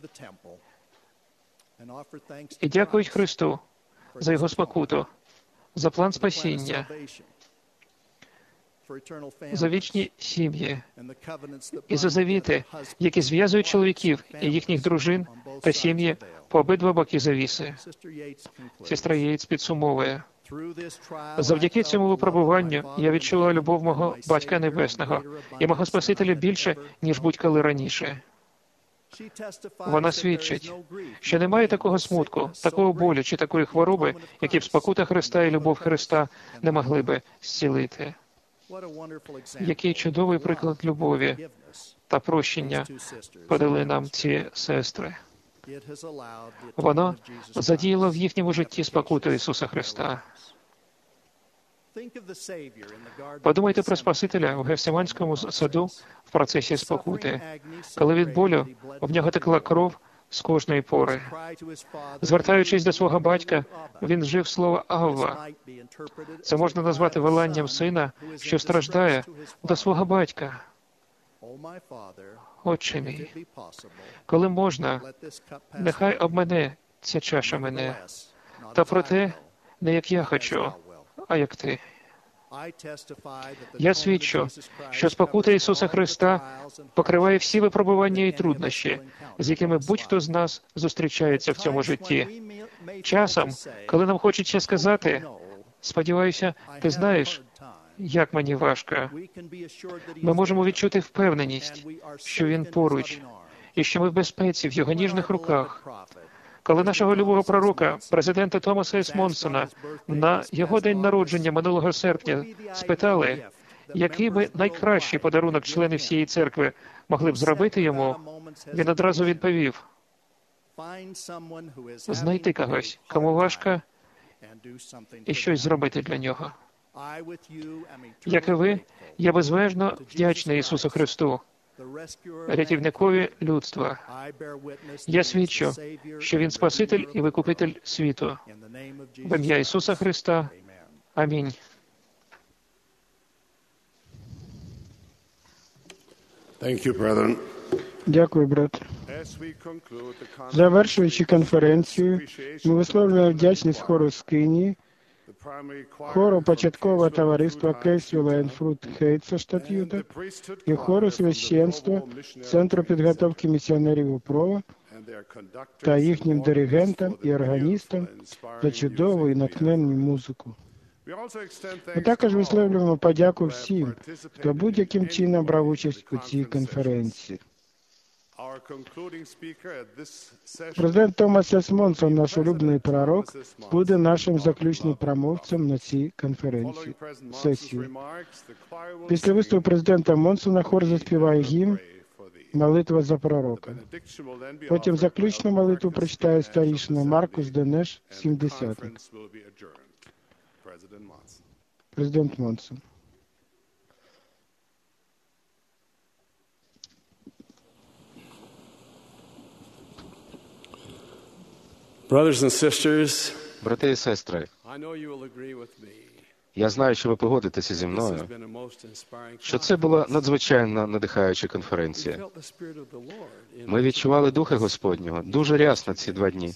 і дякують Христу за Його спокуту, за план спасіння, за вічні сім'ї і за завіти, які зв'язують чоловіків і їхніх дружин та сім'ї по обидва боки завіси. Сестра Єйтс підсумовує: завдяки цьому випробуванню я відчула любов мого Батька Небесного і мого Спасителя більше, ніж будь-коли раніше. Вона свідчить, що немає такого смутку, такого болю чи такої хвороби, які б спокута Христа і любов Христа не могли би зцілити. Який чудовий приклад любові та прощення подали нам ці сестри. Воно задіяло в їхньому житті спокуту Ісуса Христа. Подумайте про Спасителя в Гефсиманському саду в процесі спокути, коли від болю в нього текла кров з кожної пори. Звертаючись до свого батька, він вжив слово «Авва». Це можна назвати воланням сина, що страждає, до свого батька. Отче мій, коли можна, нехай обмене ця чаша мене, та проте не як я хочу, а як ти. Я свідчу, що спокута Ісуса Христа покриває всі випробування і труднощі, з якими будь-хто з нас зустрічається в цьому житті. Часом, коли нам хочеться сказати: «Сподіваюся, ти знаєш, як мені важко», ми можемо відчути впевненість, що Він поруч, і що ми в безпеці в Його ніжних руках. Коли нашого любого пророка, президента Томаса С. Монсона, на його день народження минулого серпня спитали, який би найкращий подарунок члени всієї церкви могли б зробити йому, він одразу відповів: знайти когось, кому важко, і щось зробити для нього. Як і ви, я безмежно вдячний Ісусу Христу, рятівникові людства. Я свідчу, що Він Спаситель і Викупитель світу. В ім'я Ісуса Христа. Амінь. Дякую, брат. Завершуючи конференцію, ми висловлюємо вдячність хору Скинії, хору початкового товариства Кейсвіла Енфрут Хейтса, штат Юта, і хору священства Центру підготовки місіонерів УПРОВА та їхнім диригентам і органістам за чудову і натхненну музику. Ми також висловлюємо подяку всім, хто будь-яким чином брав участь у цій конференції. Президент Томас С. Монсон, наш улюблений пророк, буде нашим заключним промовцем на цій конференції, сесії. Після виступу президента Монсона хор заспіває гімн «Молитва за пророка». Потім заключну молитву прочитає старішина Маркус Денеш, сімдесятник. Президент Монсон. Брати і сестри, я знаю, що ви погодитеся зі мною, що це була надзвичайно надихаюча конференція. Ми відчували Духа Господнього дуже рясно ці два дні.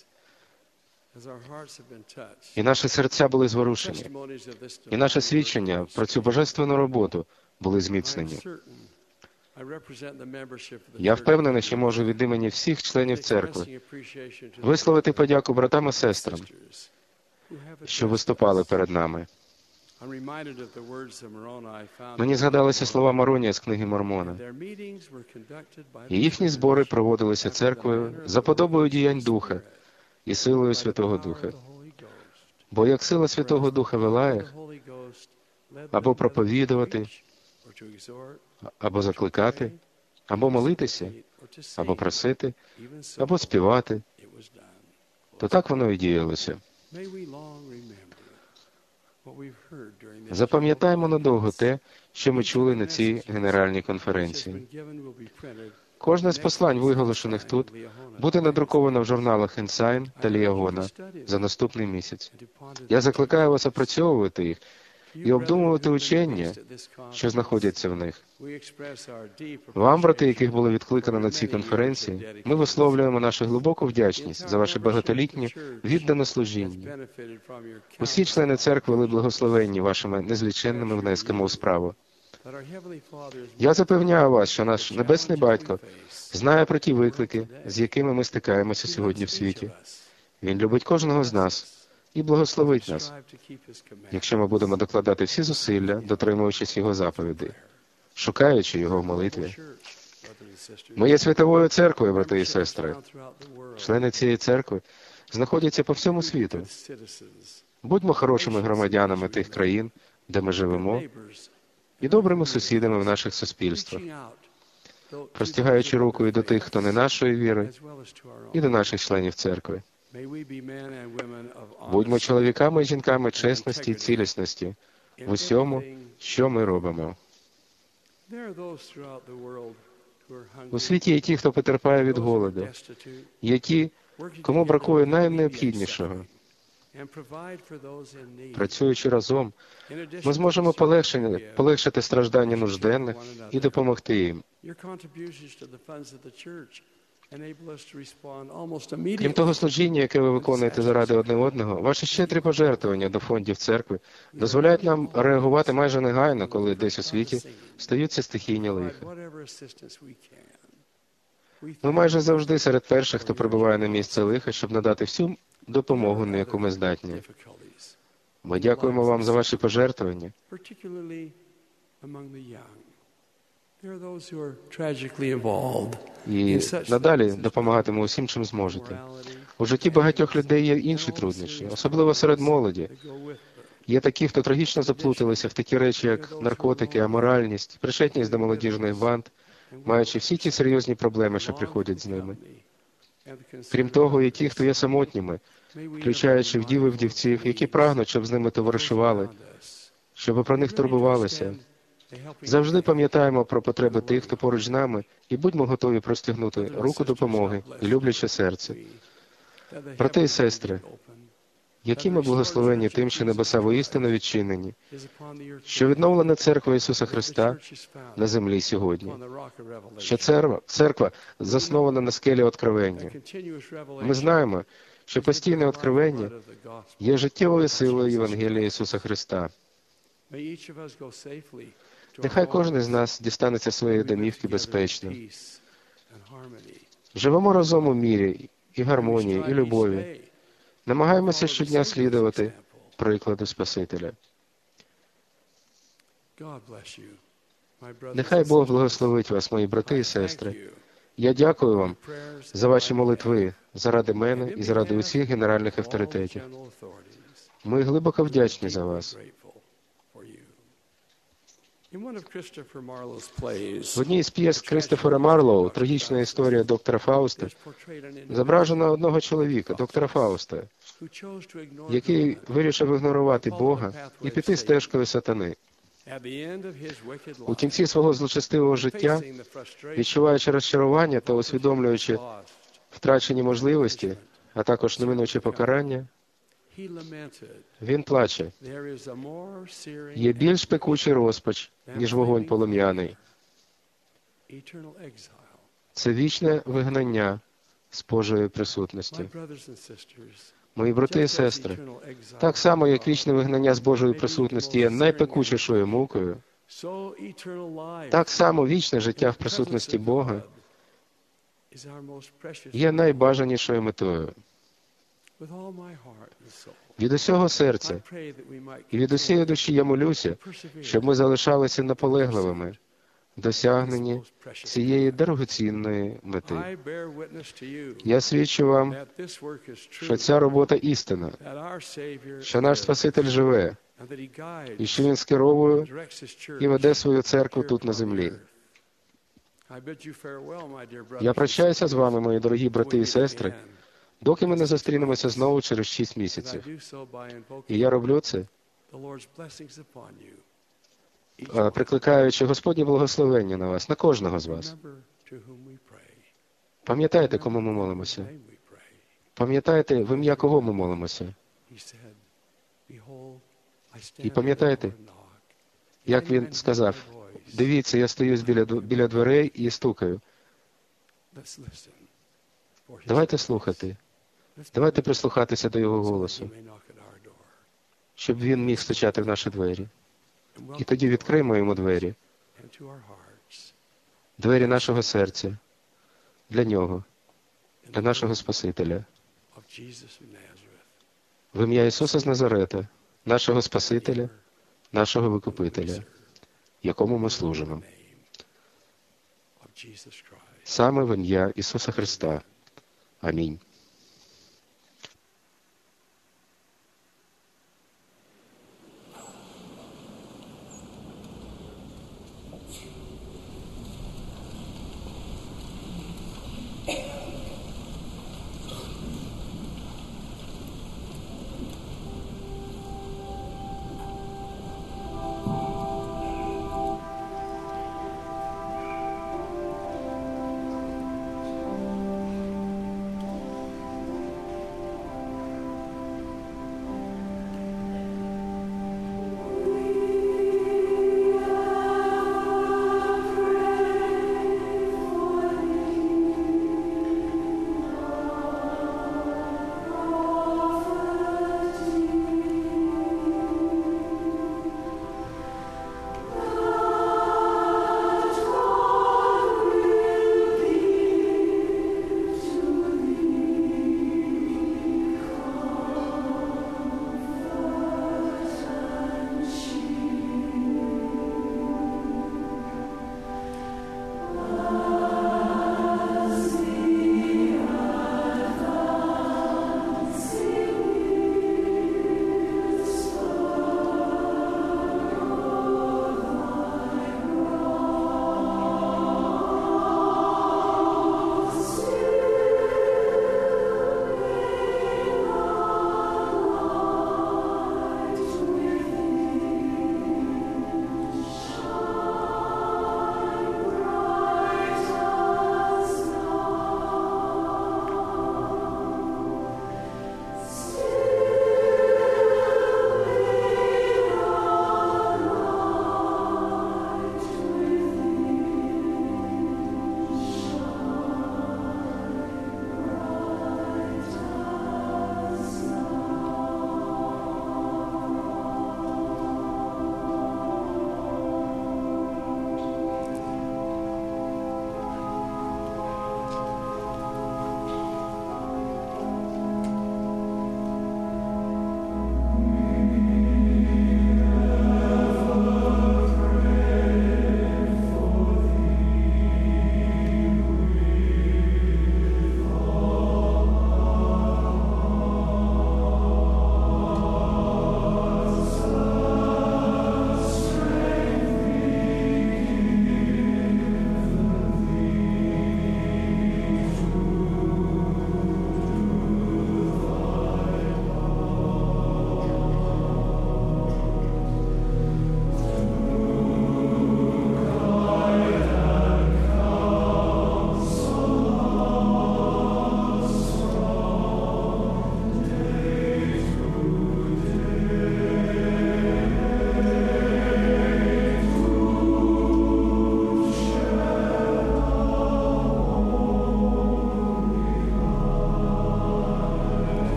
І наші серця були зворушені. І наше свідчення про цю божественну роботу були зміцнені. Я впевнений, що можу від імені всіх членів церкви висловити подяку братам і сестрам, що виступали перед нами. Мені згадалися слова Моронія з книги Мормона. І їхні збори проводилися церквою за подобою діянь Духа і силою Святого Духа. Бо як сила Святого Духа вела їх або проповідувати, або закликати, або молитися, або просити, або співати, то так воно і діялося. Запам'ятаємо надовго те, що ми чули на цій генеральній конференції. Кожне з послань, виголошених тут, буде надруковано в журналах «Інсайн» та «Ліагона» за наступний місяць. Я закликаю вас опрацьовувати їх і обдумувати учення, що знаходяться в них. Вам, брати, яких було відкликано на цій конференції, ми висловлюємо нашу глибоку вдячність за ваше багатолітнє віддане служіння. Усі члени церкви були благословенні вашими незліченними внесками у справу. Я запевняю вас, що наш Небесний Батько знає про ті виклики, з якими ми стикаємося сьогодні в світі. Він любить кожного з нас і благословить нас, якщо ми будемо докладати всі зусилля, дотримуючись Його заповідей, шукаючи Його в молитві. Ми є світовою церквою, брати і сестри. Члени цієї церкви знаходяться по всьому світу. Будьмо хорошими громадянами тих країн, де ми живемо, і добрими сусідами в наших суспільствах, простягаючи руку і до тих, хто не нашої віри, і до наших членів церкви. Будьмо чоловіками і жінками чесності і цілісності в усьому, що ми робимо. У світі є ті, хто потерпає від голоду, є ті, кому бракує найнеобхіднішого. Працюючи разом, ми зможемо полегшити, полегшити страждання нужденних і допомогти їм. Крім того служіння, яке ви виконуєте заради одне одного, ваші щедрі пожертвування до фондів церкви дозволяють нам реагувати майже негайно, коли десь у світі стаються стихійні лиха. Ми майже завжди серед перших, хто прибуває на місце лиха, щоб надати всю допомогу, на яку ми здатні. Ми дякуємо вам за ваші пожертвування. І надалі допомагатимемо усім, чим зможете. У житті багатьох людей є інші труднощі, особливо серед молоді. Є такі, хто трагічно заплуталися в такі речі, як наркотики, аморальність, причетність до молодіжних банд, маючи всі ті серйозні проблеми, що приходять з ними. Крім того, є ті, хто є самотніми, включаючи вдів і вдівців, які прагнуть, щоб з ними товаришували, щоб про них турбувалися. Завжди пам'ятаємо про потреби тих, хто поруч з нами, і будьмо готові простягнути руку допомоги і любляче серце. Брати і сестри, які ми благословені тим, що небеса воістину відчинені, що відновлена церква Ісуса Христа на землі сьогодні, що церква, церква заснована на скелі откровення. Ми знаємо, що постійне откровення є життєвою силою Євангелія Ісуса Христа. Нехай кожен з нас дістанеться своєї домівки безпечно. Живемо разом у мірі, і гармонії, і любові. Намагаємося щодня слідувати прикладу Спасителя. Нехай Бог благословить вас, мої брати і сестри. Я дякую вам за ваші молитви, заради мене і заради усіх генеральних авторитетів. Ми глибоко вдячні за вас. В одній з п'єс Кристофера Марлоу «Трагічна історія доктора Фауста» зображено одного чоловіка, доктора Фауста, який вирішив ігнорувати Бога і піти стежкою сатани. У кінці свого злочестивого життя, відчуваючи розчарування та усвідомлюючи втрачені можливості, а також неминуче покарання, він плаче. Є більш пекучий розпач, ніж вогонь полум'яний. Це вічне вигнання з Божої присутності. Мої брати і сестри, так само, як вічне вигнання з Божої присутності є найпекучішою мукою, так само вічне життя в присутності Бога є найбажанішою метою. Від усього серця і від усієї душі я молюся, щоб ми залишалися наполегливими в досягненні цієї дорогоцінної мети. Я свідчу вам, що ця робота істина, що наш Спаситель живе, і що Він скеровує і веде свою церкву тут на землі. Я прощаюся з вами, мої дорогі брати і сестри, доки ми не зустрінемося знову через шість місяців. І я роблю це, прикликаючи Господнє благословення на вас, на кожного з вас. Пам'ятаєте, кому ми молимося? Пам'ятаєте, в ім'я кого ми молимося? І пам'ятаєте, як він сказав, дивіться, я стою біля, біля дверей і стукаю. Давайте слухати. Давайте прислухатися до його голосу, щоб він міг стучати в наші двері. І тоді відкриємо йому двері. Двері нашого серця. Для нього. Для нашого Спасителя. В ім'я Ісуса з Назарета, нашого Спасителя, нашого Викупителя, якому ми служимо. Саме в ім'я Ісуса Христа. Амінь.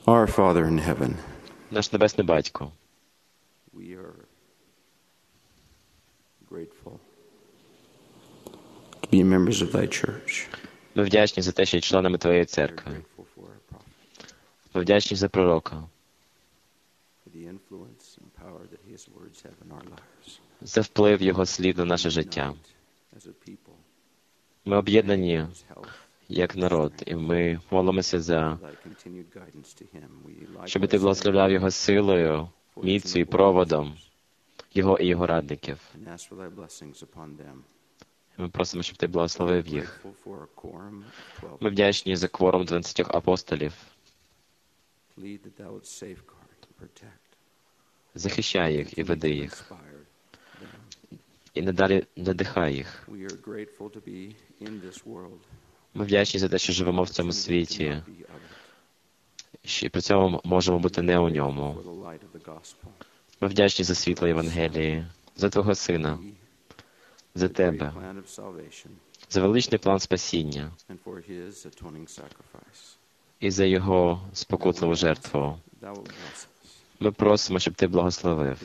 Our Father in heaven. Наш Небесний Батько. We are grateful to be members of thy church. Ми вдячні за те, що є членами Твоєї церкви. Ми вдячні за пророка. За вплив його слів на наше життя. Ми об'єднані як народ, і ми молимося за, щоб ти благословляв його силою, міцю і проводом, його і його радників. Ми просимо, щоб ти благословив їх. Ми вдячні за кворум дванадцятьох апостолів. Захищай їх і веди їх. І надалі надихай їх. Ми вдячні за те, що живемо в цьому світі, і при цьому можемо бути не у ньому. Ми вдячні за світло Євангелії, за Твого Сина, за Тебе, за величний план спасіння і за Його спокутливу жертву. Ми просимо, щоб Ти благословив,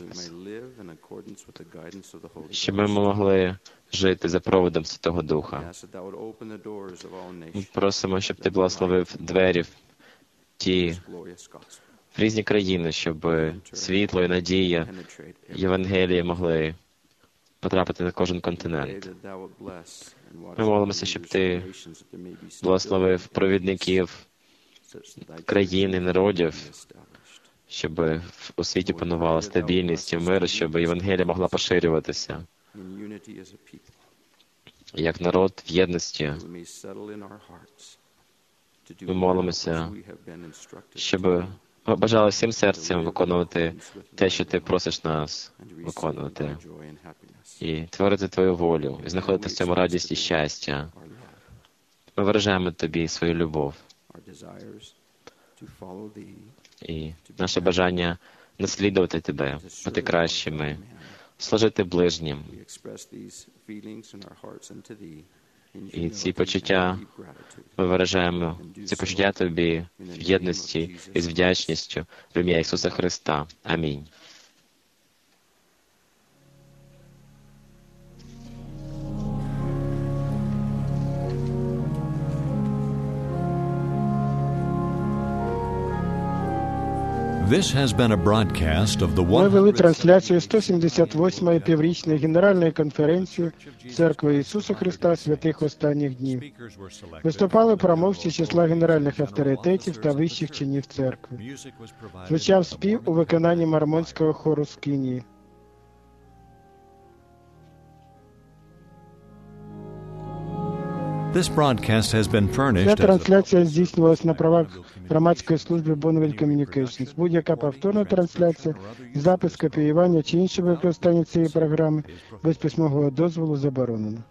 щоб ми могли жити за проводом Святого Духа. Ми просимо, щоб Ти благословив двері в ті в різні країни, щоб світло і надія Євангелія могли потрапити на кожен континент. Ми молимося, щоб Ти благословив провідників країн і народів, щоб у світі панувала стабільність і мир, щоб Євангелія могла поширюватися. Як народ в єдності ми молимося, щоб ми бажали всім серцем виконувати те, що Ти просиш нас виконувати, і творити Твою волю, і знаходити в цьому радість і щастя. Ми виражаємо Тобі свою любов і наше бажання наслідувати Тебе, бути кращими, служити ближнім. І ці почуття ми виражаємо, ці почуття Тобі в єдності і з вдячністю в ім'я Ісуса Христа. Амінь. This has been a broadcast of the Ми вели трансляцію сто сімдесят восьмої піврічної Генеральної конференції Церкви Ісуса Христа Святих Останніх Днів. Виступали промовці з числа генеральних авторитетів та вищих чинів церкви. Звучав спів у виконанні мормонського хору з Кенії. This broadcast has been furnished. Ця трансляція здійснювалась на правах громадської служби Bonneville Communications. Будь-яка повторна трансляція, запис, копіювання чи інше використання цієї програми без письмового дозволу заборонено.